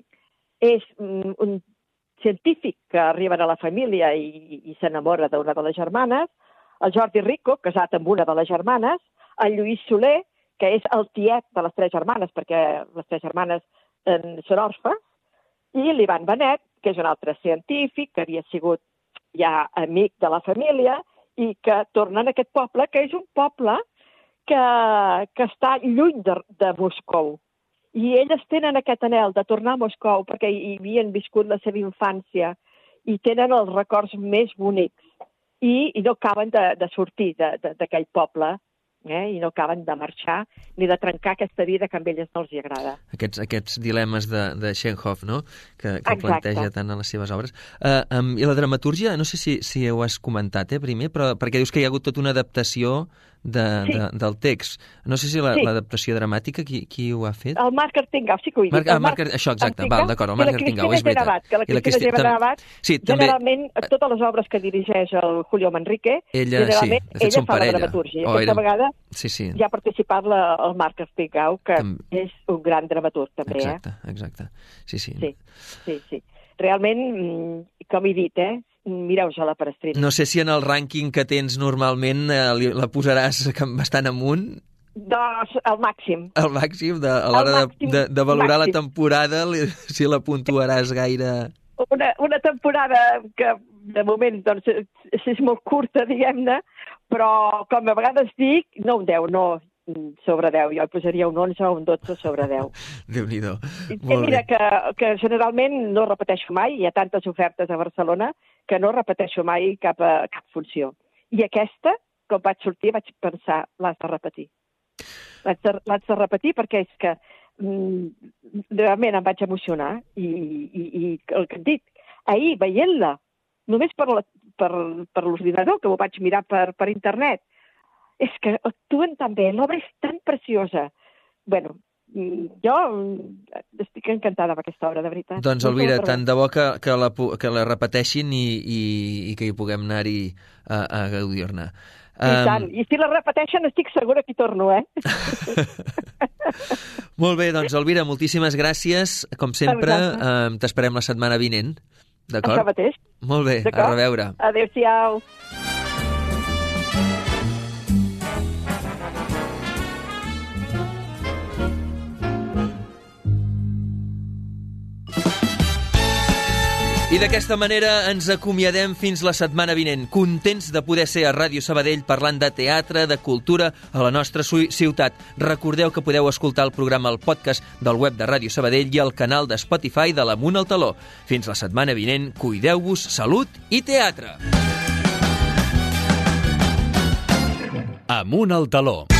és un científic que arriba a la família i, i s'enamora d'una de les germanes, el Jordi Rico, casat amb una de les germanes, el Lluís Soler, que és el tiet de les tres germanes, perquè les tres germanes eh, són orfes, i l'Ivan Benet, que és un altre científic, que havia sigut ja amic de la família, i que torna a aquest poble, que és un poble que, que està lluny de, de Moscou. I elles tenen aquest anhel de tornar a Moscou perquè hi havien viscut la seva infància i tenen els records més bonics i, i no acaben de, de sortir d'aquell poble, eh? I no acaben de marxar ni de trencar aquesta vida que a elles no els hi agrada. Aquests, aquests dilemes de, de Txékhov, no? Que, que planteja tant en les seves obres. Uh, um, I la dramatúrgia, no sé si, si ho has comentat eh, primer, però perquè dius que hi ha hagut tota una adaptació de, sí. de, del text. No sé si l'adaptació sí. dramàtica, qui, qui ho ha fet? El Marc Artingau, sí que ho he dit. Marc, ah, Marc, això, exacte, val, d'acord, el Marc Artingau, és veritat. Que la Cristina Genabat, sí, generalment, també... totes les obres que dirigeix el Julio Manrique, ella, generalment, sí, ella fa parella. La dramatúrgia. I aquesta era... vegada sí, sí. ja ha participat la, el Marc Artingau, que Tam... és un gran dramaturg, també. Exacte, eh? exacte. Sí, sí. Sí, sí, sí. Realment, com he dit, eh? mireu-se-la per streaming. No sé si en el rànquing que tens normalment eh, li- la posaràs bastant amunt. Doncs el màxim. Al màxim, de, a l'hora de, màxim, de, de valorar màxim. la temporada, li, si la puntuaràs gaire... Una, una temporada que, de moment, doncs, és, és molt curta, diguem-ne, però, com a vegades dic, no un deu, no sobre deu. Jo hi posaria un onze o un dotze sobre deu. Déu-n'hi-do. I Molt mira, bé. que, que generalment no repeteixo mai, hi ha tantes ofertes a Barcelona que no repeteixo mai cap, a, cap funció. I aquesta, com vaig sortir, vaig pensar, l'has de repetir. L'haig de, l'haig de repetir perquè és que mm, realment em vaig emocionar i, i, i el que et dic, ahir veient-la, només per, la, per, per l'ordinador, que ho vaig mirar per, per internet, és que actuen tan bé, l'obra és tan preciosa. Bueno, jo estic encantada amb aquesta obra, de veritat. Doncs, Elvira, tant de bo que, que, la, pu- que la repeteixin i, i, i que hi puguem anar-hi a, a gaudir-ne. I tant. I si la repeteixen estic segura que hi torno, eh? Molt bé, doncs, Elvira, moltíssimes gràcies. Com sempre, eh, t'esperem la setmana vinent. D'acord? Això mateix. Molt bé, a reveure. Adéu-siau. I d'aquesta manera ens acomiadem fins la setmana vinent, contents de poder ser a Ràdio Sabadell parlant de teatre, de cultura a la nostra ci- ciutat. Recordeu que podeu escoltar el programa al podcast del web de Ràdio Sabadell i al canal de Spotify de l'Amunt al Taló. Fins la setmana vinent, cuideu-vos, salut i teatre! Amunt al Taló.